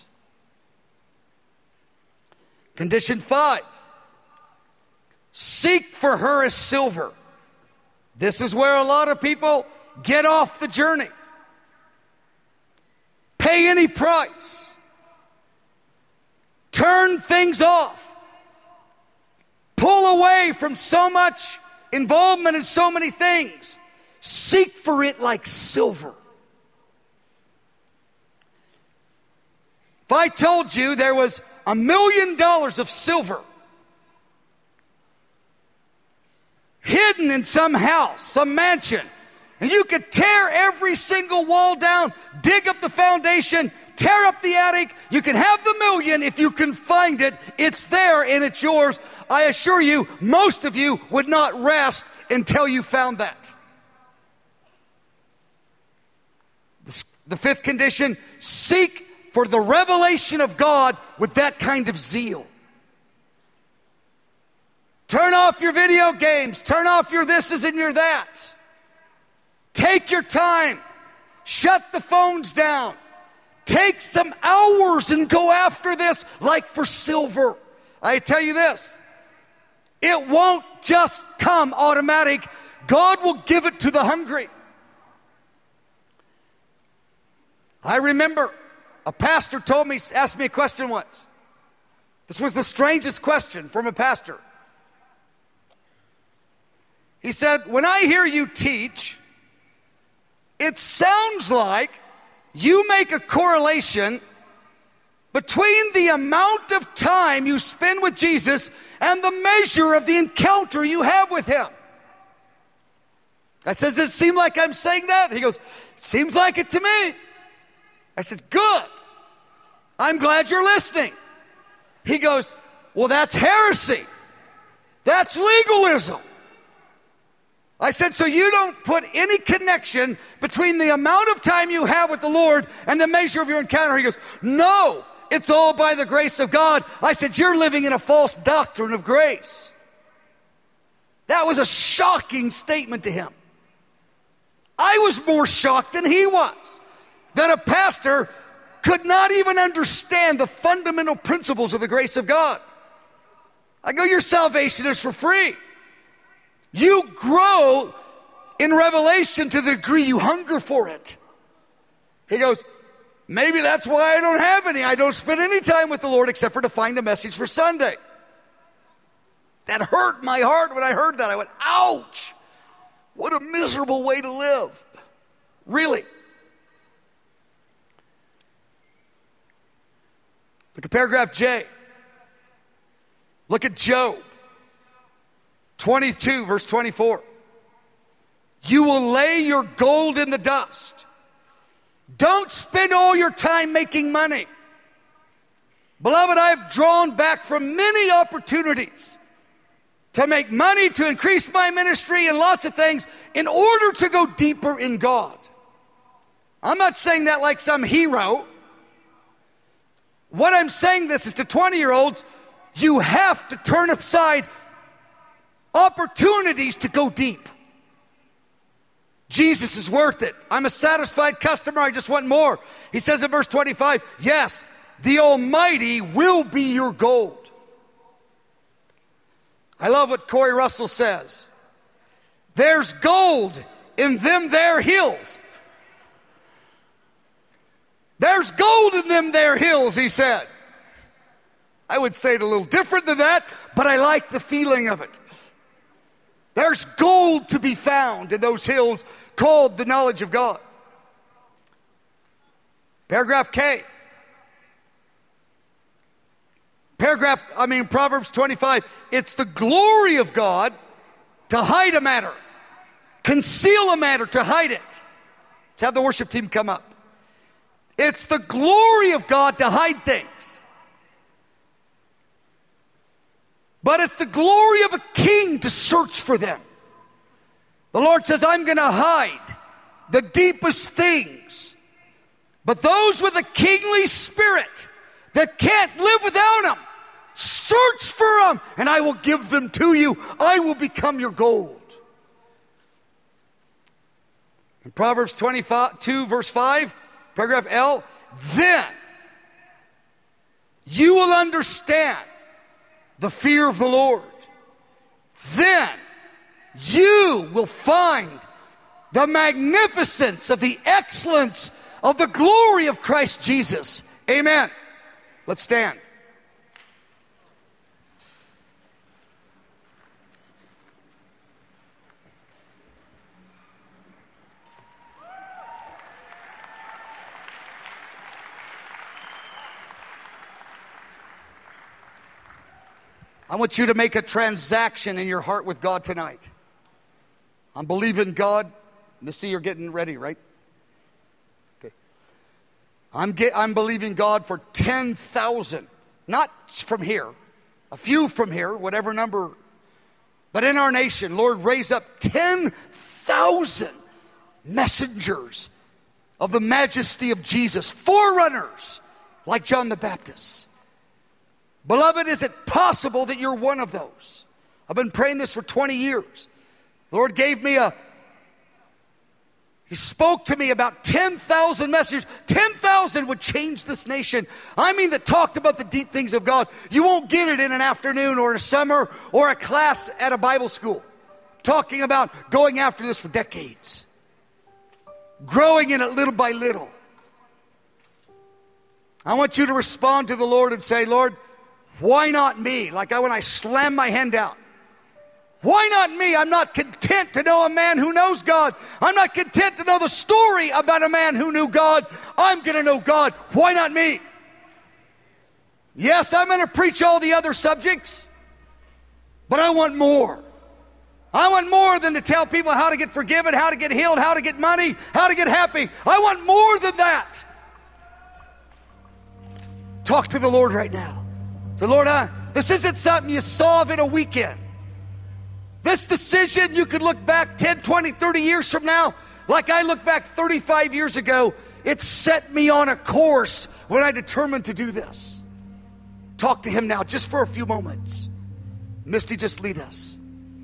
Condition five, seek for her as silver. This is where a lot of people get off the journey. Pay any price. Turn things off. Pull away from so much involvement in so many things. Seek for it like silver. If I told you there was a million dollars of silver hidden in some house, some mansion, and you could tear every single wall down, dig up the foundation, tear up the attic, you can have the million if you can find it. It's there and it's yours. I assure you, most of you would not rest until you found that. The fifth condition, seek for the revelation of God with that kind of zeal. Turn off your video games. Turn off your thises and your that's. Take your time. Shut the phones down. Take some hours and go after this like for silver. I tell you this, it won't just come automatic. God will give it to the hungry. I remember a pastor told me, asked me a question once. This was the strangest question from a pastor. He said, when I hear you teach, it sounds like you make a correlation between the amount of time you spend with Jesus and the measure of the encounter you have with him. I said, does it seem like I'm saying that? He goes, seems like it to me. I said, good. I'm glad you're listening. He goes, well, that's heresy. That's legalism. I said, so you don't put any connection between the amount of time you have with the Lord and the measure of your encounter? He goes, no, it's all by the grace of God. I said, you're living in a false doctrine of grace. That was a shocking statement to him. I was more shocked than he was, that a pastor could not even understand the fundamental principles of the grace of God. I go, your salvation is for free. You grow in revelation to the degree you hunger for it. He goes, Maybe that's why I don't have any. I don't spend any time with the Lord except for to find a message for Sunday. That hurt my heart when I heard that. I went, ouch! What a miserable way to live. Really. Look at paragraph J. Look at Job twenty-two, verse twenty-four. You will lay your gold in the dust. Don't spend all your time making money. Beloved, I have drawn back from many opportunities to make money, to increase my ministry and lots of things in order to go deeper in God. I'm not saying that like some hero. What I'm saying this is to twenty-year-olds, you have to turn aside opportunities to go deep. Jesus is worth it. I'm a satisfied customer. I just want more. He says in verse twenty-five, yes, the Almighty will be your gold. I love what Corey Russell says. There's gold in them there hills. There's gold in them there hills, he said. I would say it a little different than that, but I like the feeling of it. There's gold to be found in those hills called the knowledge of God. Paragraph K. Paragraph, I mean, Proverbs twenty-five. It's the glory of God to hide a matter. Conceal a matter to hide it. Let's have the worship team come up. It's the glory of God to hide things. But it's the glory of a king to search for them. The Lord says, I'm going to hide the deepest things. But those with a kingly spirit that can't live without him, search for them, and I will give them to you. I will become your gold. In Proverbs twenty-two, verse five, paragraph L, then you will understand the fear of the Lord. Then you will find the magnificence of the excellence of the glory of Christ Jesus. Amen. Let's stand. I want you to make a transaction in your heart with God tonight. I'm believing God. To see you're getting ready, right? Okay. I'm get, I'm believing God for ten thousand, not from here, a few from here, whatever number, but in our nation, Lord, raise up ten thousand messengers of the majesty of Jesus, forerunners like John the Baptist. Beloved, is it possible that you're one of those? I've been praying this for twenty years. The Lord gave me a, He spoke to me about ten thousand messages. ten thousand would change this nation. I mean, that talked about the deep things of God. You won't get it in an afternoon or a summer or a class at a Bible school. Talking about going after this for decades. Growing in it little by little. I want you to respond to the Lord and say, Lord, why not me? Like I, when I slam my hand out. Why not me? I'm not content to know a man who knows God. I'm not content to know the story about a man who knew God. I'm going to know God. Why not me? Yes, I'm going to preach all the other subjects, but I want more. I want more than to tell people how to get forgiven, how to get healed, how to get money, how to get happy. I want more than that. Talk to the Lord right now. Say, Lord, I, this isn't something you solve in a weekend. This decision, you could look back ten, twenty, thirty years from now, like I look back thirty-five years ago. It set me on a course when I determined to do this. Talk to him now, just for a few moments. Misty, just lead us.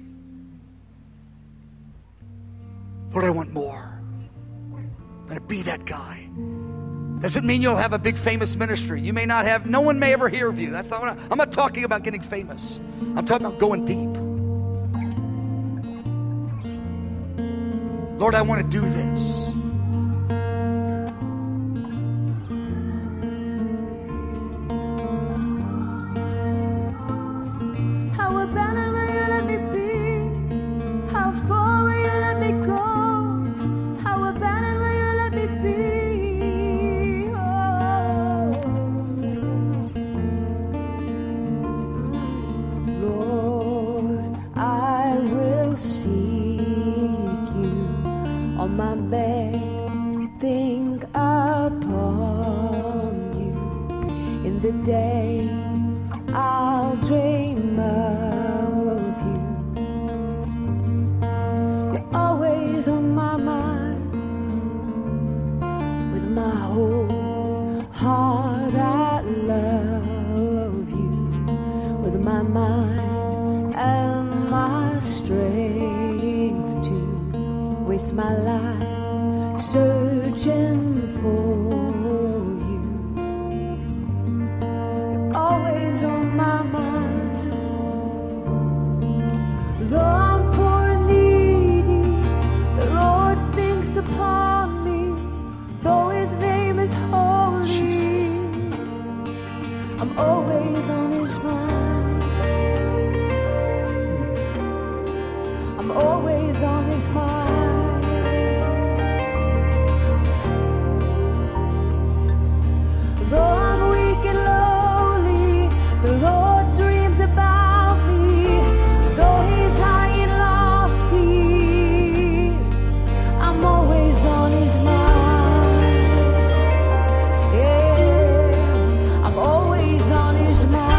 Lord, I want more. I'm going to be that guy. Doesn't mean you'll have a big famous ministry. You may not have, no one may ever hear of you. That's not what I, I'm not talking about getting famous. I'm talking about going deep. Lord, I want to do this. day I'll dream of you. You're always on my mind. With my whole heart I love you. With my mind and my strength to waste my life searching for you. You're always on my mind. Though I'm poor and needy, the Lord thinks upon me. Though His name is holy, Jesus, I'm always on His mind. I'm always on His mind. Though I'm weak and lowly, the Lord dreams about me. Though He's high and lofty, I'm always on His mind. Yeah, I'm always on His mind.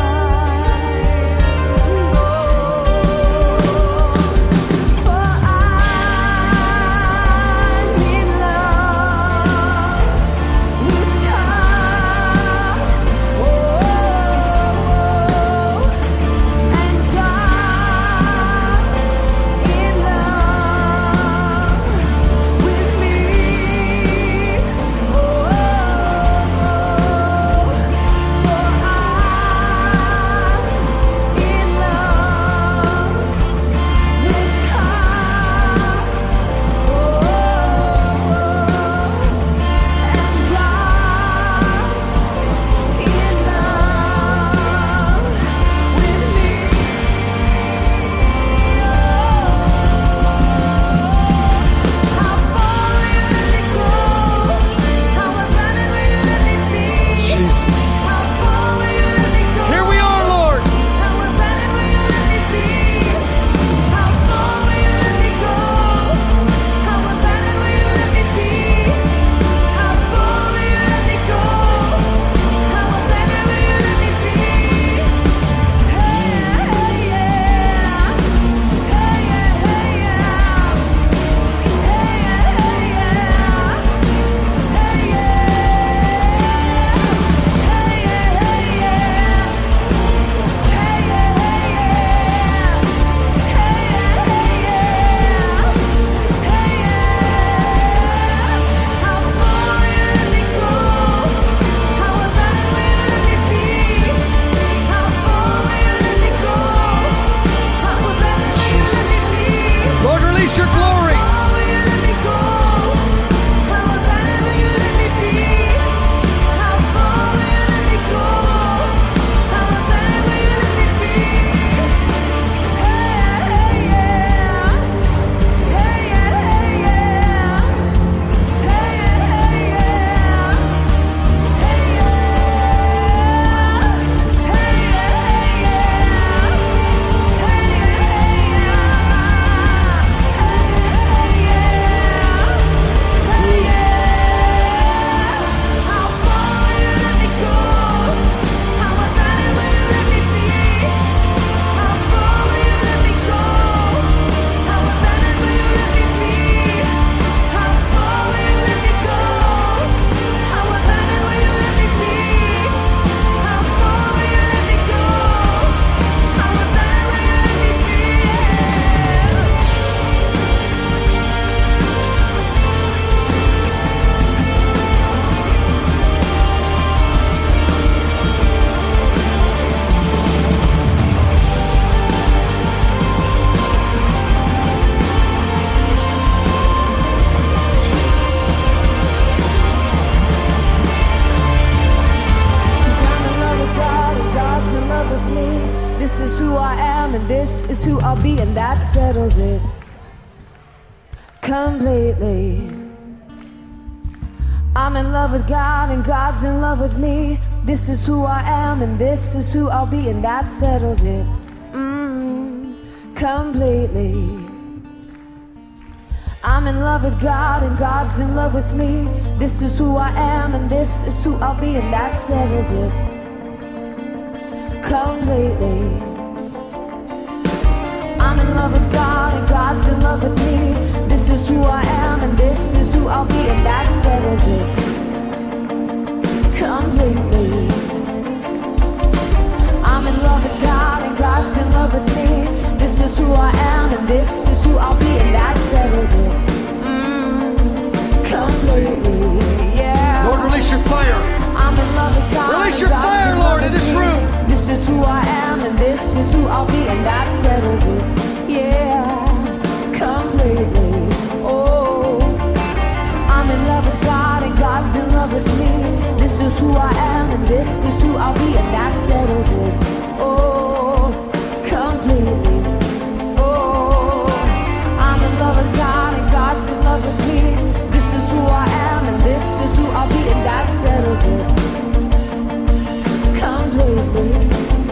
This is who I'll be, and that settles it completely. I'm in love with God, and God's in love with me. This is who I am, and this is who I'll be, and that settles it mm, completely. I'm in love with God, and God's in love with me. This is who I am, and this is who I'll be, and that settles it completely. I'm in love with God and God's in love with me. This is who I am and this is who I'll be, and that settles it completely. I'm in love with God and God's in love with me. This is who I am and this is who I'll be, and that settles it mm, completely. Yeah. Lord, release your fire. I'm in love with God. Release your God's fire, in Lord, love in this with me. room. This is who I am and this is who I'll be, and that settles it. Yeah, completely. Oh, I'm in love with God and God's in love with me. This is who I am and this is who I'll be, and that settles it. Oh, completely. Oh, I'm in love with God and God's in love with me. This is who I am and this is who I'll be, and that settles it completely.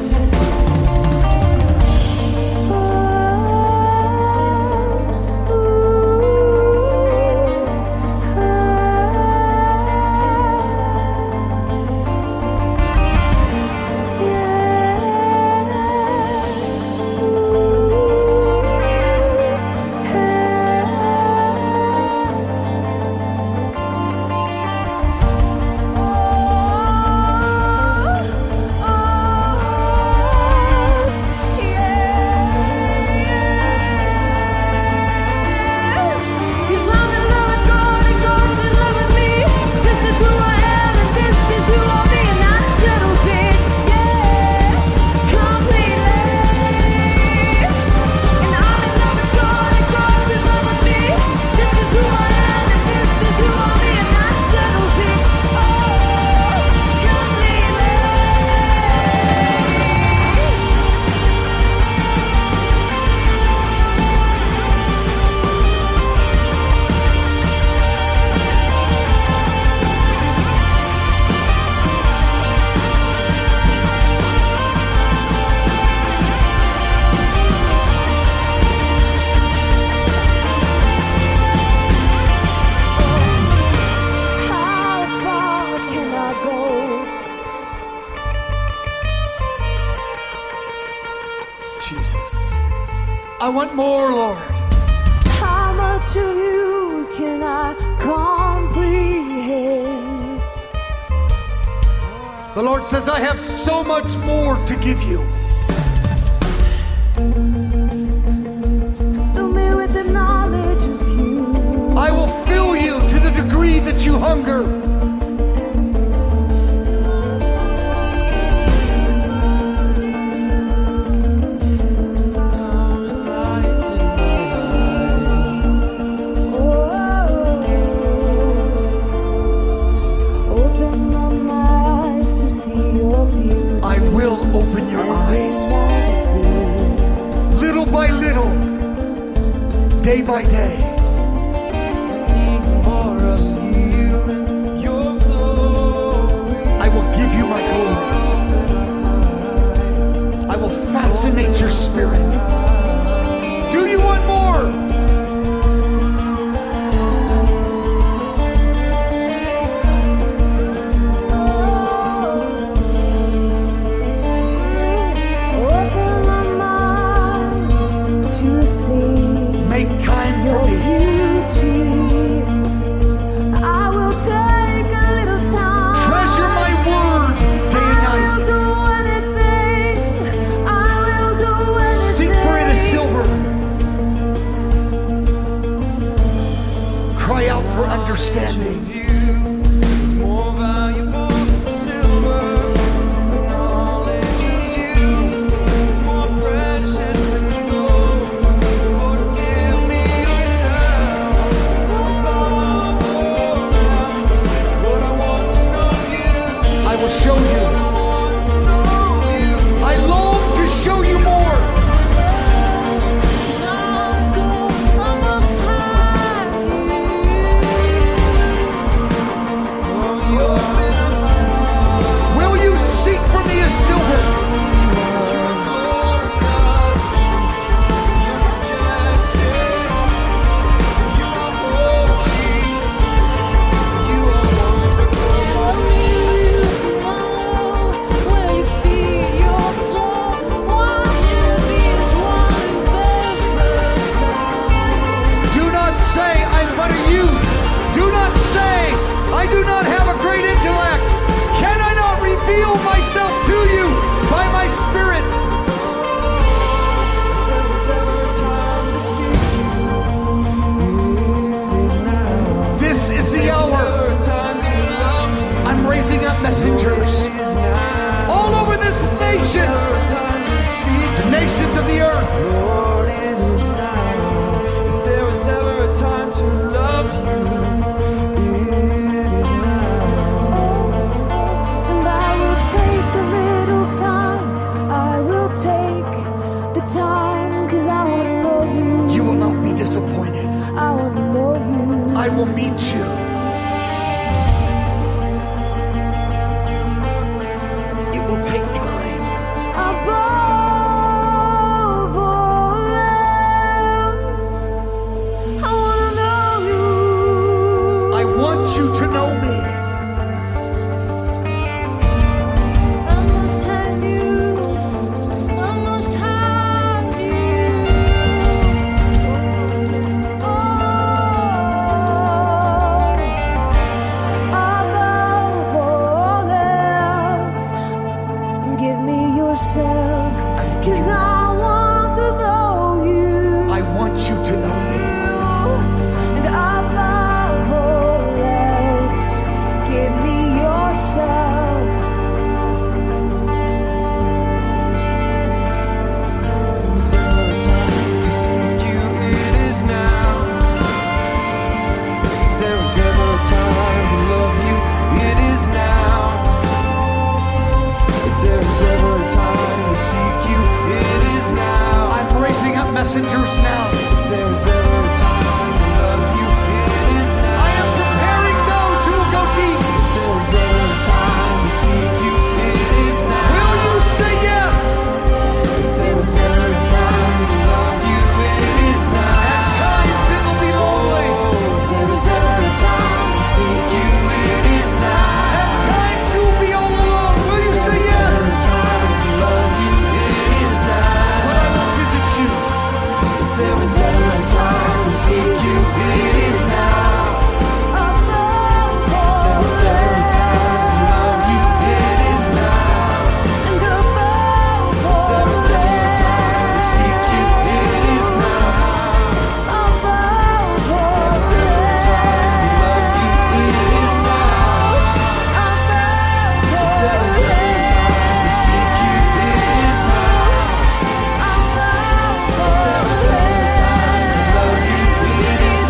Jesus, I want more, Lord. How much of you can I comprehend? The Lord says, I have so much more to give you. So fill me with the knowledge of you. I will fill you to the degree that you hunger. Open your eyes, little by little, day by day. I will give you my glory. I will fascinate your spirit. Do you want more? Seek for the earth. Lord, it is now. If there was ever a time to love you, it is now. And I will take a little time. I will take the time, cause I want to know you. You will not be disappointed. I want to know you. I will meet you. It will take time. Above all else, I want to know you. I want you to know me. I must have you. I must have you. Oh, above all else, give me yourself, 'cause I want to know you. I want you to know me. And above all else, give me yourself. If there was ever a time to seek you, it is now. If there was ever a time to love you, it is now. If there was ever a time to seek you, it is now. I'm raising up messengers now. If there was ever a time to love you, it is now. I am preparing those who will go deep. If there was ever a time to seek you, it is now. Will you say yes? If there was ever a time to love you, it is now. At times it will be lonely. If there was ever a time to seek you, it is now. At times you will be all alone. Will you say yes? If there was ever a time to love you, it is now. But I will visit you. If there was ever a time to seek you, it is now. Above If there all was ever a time to love you, it is now. and above If there was all ever a time to seek you, it is now. above If there was ever a time to love you, it is now. If there was ever a time to seek you, it is now. If there was ever a time to love you, it is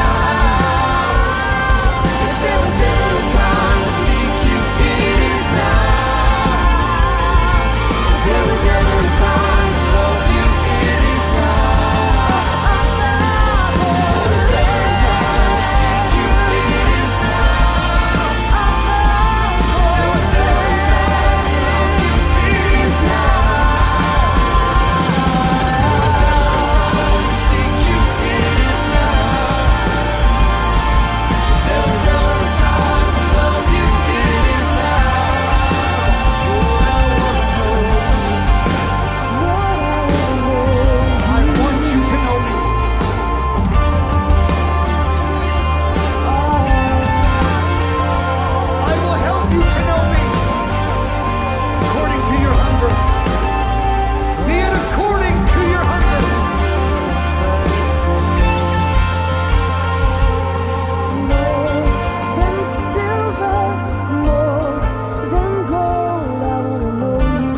now. If there was ever a time to seek you, it is now. If there was ever a time to love you, it is now. If there was ever a time to seek you, it is now. If there was ever a time to love you, it is now. If there was ever a time to seek you, it is now. If there was ever a time to love you, it is now. Oh, I wanna know I want you to know me. I will help you to know me according to your hunger. Be it according to your hunger. more than silver, more than gold. I wanna know you.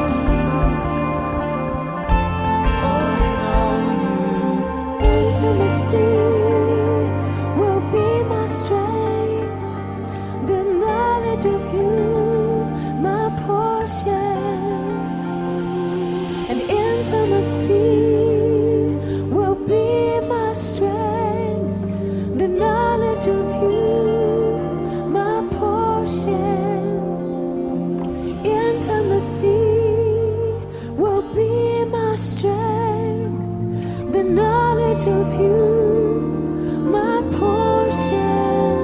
Intimacy will be my strength. The knowledge of you, my portion. And intimacy will be my strength. The knowledge of you, my portion. Intimacy will be my strength. The knowledge of you, my portion.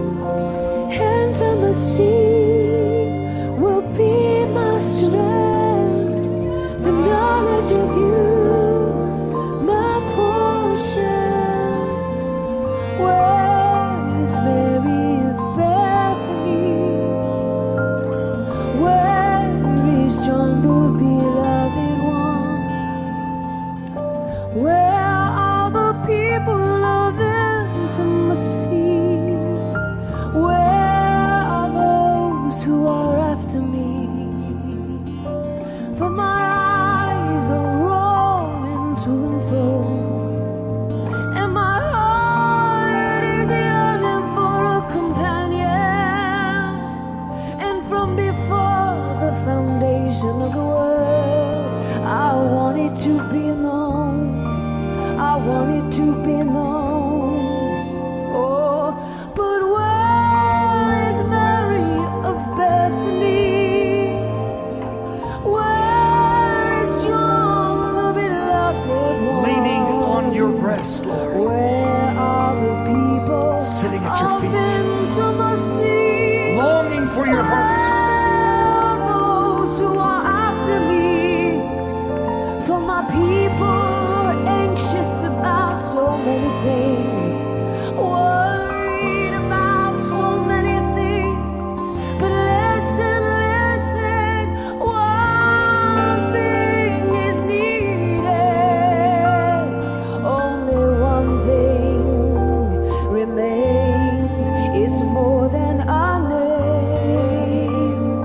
Intimacy will be my strength. The knowledge of you, my portion. Where is Mary of Bethany? Where is John the beloved one? Where are the people of intimacy? Where are those who are after me? For my eyes are it to be known. I want it to be known. Oh, but where is Mary of Bethany? Where is John, the beloved one? Leaning on your breast, Lord. Where are the people Sitting at your of feet. intimacy? Longing for your heart. Where are those who are after me? For my people are anxious about so many things, worried about so many things. But listen, listen, one thing is needed. Only one thing remains. It's more than a name.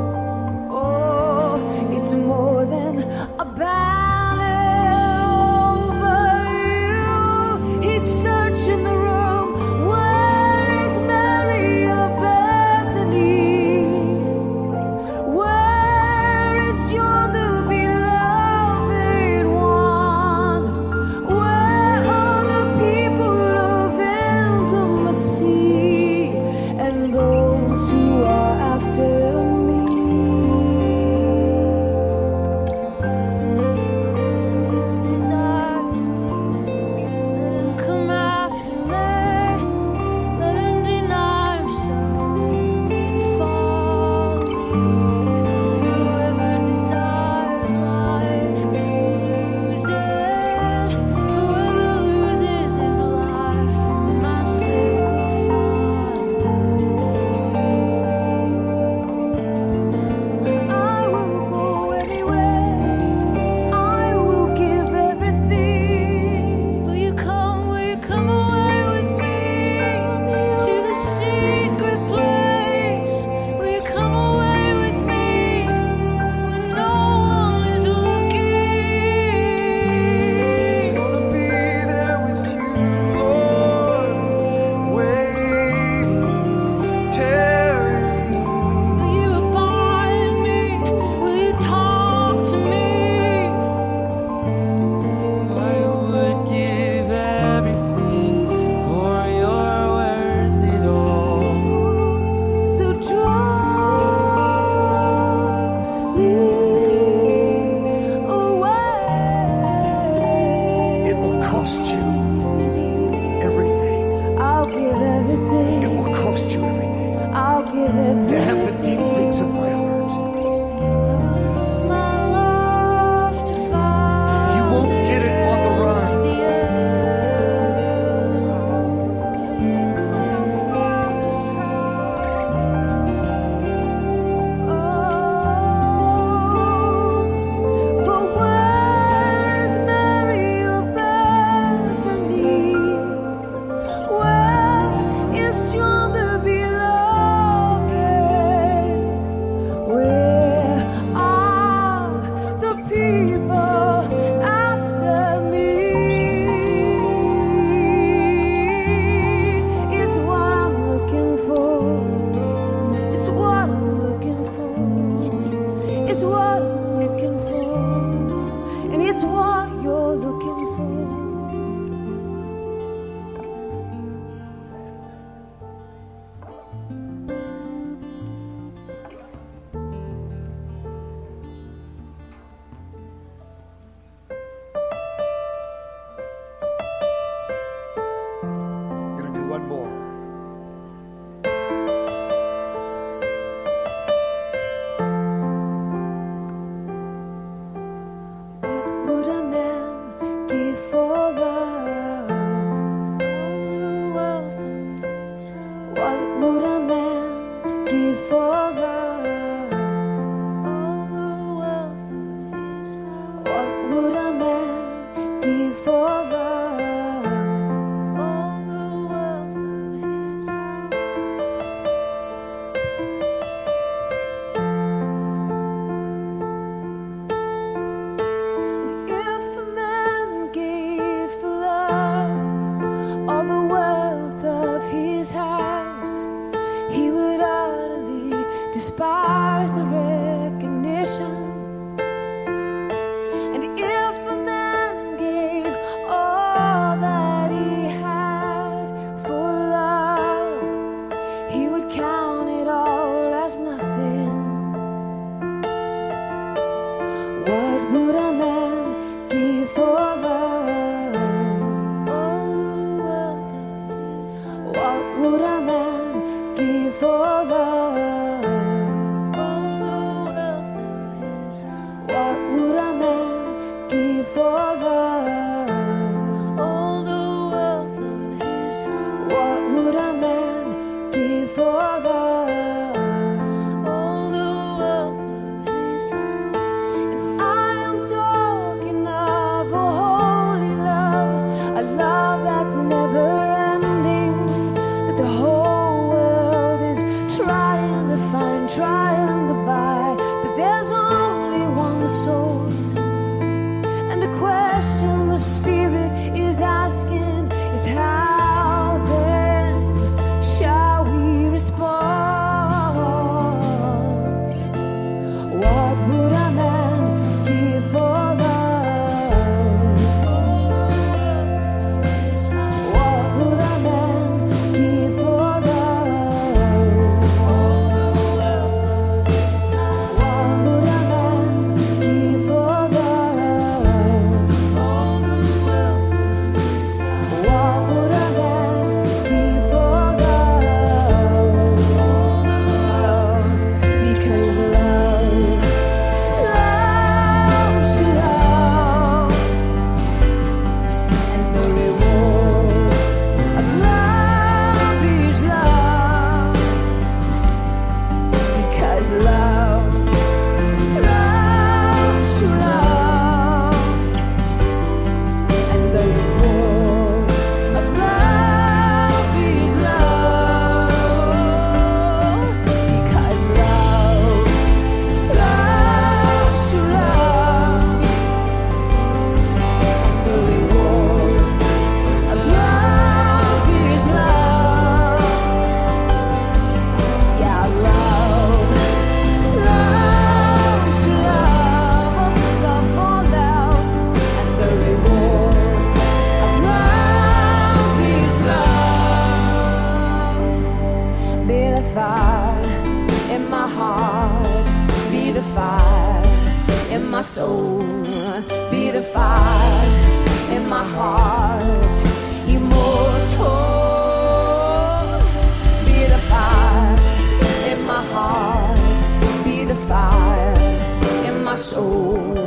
Oh, it's more than a banner over you. He's searching the room. Where is Mary of Bethany? Where is John, the beloved one? Where are the people of intimacy and those who are after me? Desires me, let him come after me. Let him deny himself and follow me. Whoever desires life will lose it. Whoever loses his life for my sake will find it. I will go anywhere. I will give everything. Will you come? Will you come away with me to the secret place? Will you come away with me when no one is looking? Wanna be there with you, Lord. Waiting, tarrying. Will you abide in me? Will you talk to me? I would give everything for your worth it all. So draw me away. It will cost you everything. I'll give It everything. will cost you everything. I'll give everything. To have the deep things of my heart. Lose my love to find You won't get it on the run. the end. My Father's house. Oh, for where is Mary of Bethany? Where is John the beloved? Where are the people after me? It's what I'm looking for. It's what I'm looking for. It's what I'm looking for. And it's what you're looking for. I'm going to do one more. What would a man give for love? All the wealth in his house. What would a man give for love? All the wealth in his house. What would a man give for love? All the wealth in for love? All the wealth of his heart. What would a man give for love? All the wealth of his heart. And I am talking of a holy love, a love that's never ending, that the whole world is trying to find, trying to buy, but there's only one source. And the question the Spirit is asking is, how then shall we respond? What would a man give for love? What would a man give for love? What would a man give for love? What would a man give for love? Because love loves to love, and the reward of love is love. Because love loves to love, and the reward of love is love. Because love loves to love, and the reward of love is love. Yeah, love loves to love above all else, and the reward of love is love. Be the fire in my heart, be the fire in my soul, be the fire in my heart, immortal. Be the fire in my heart, be the fire in my soul,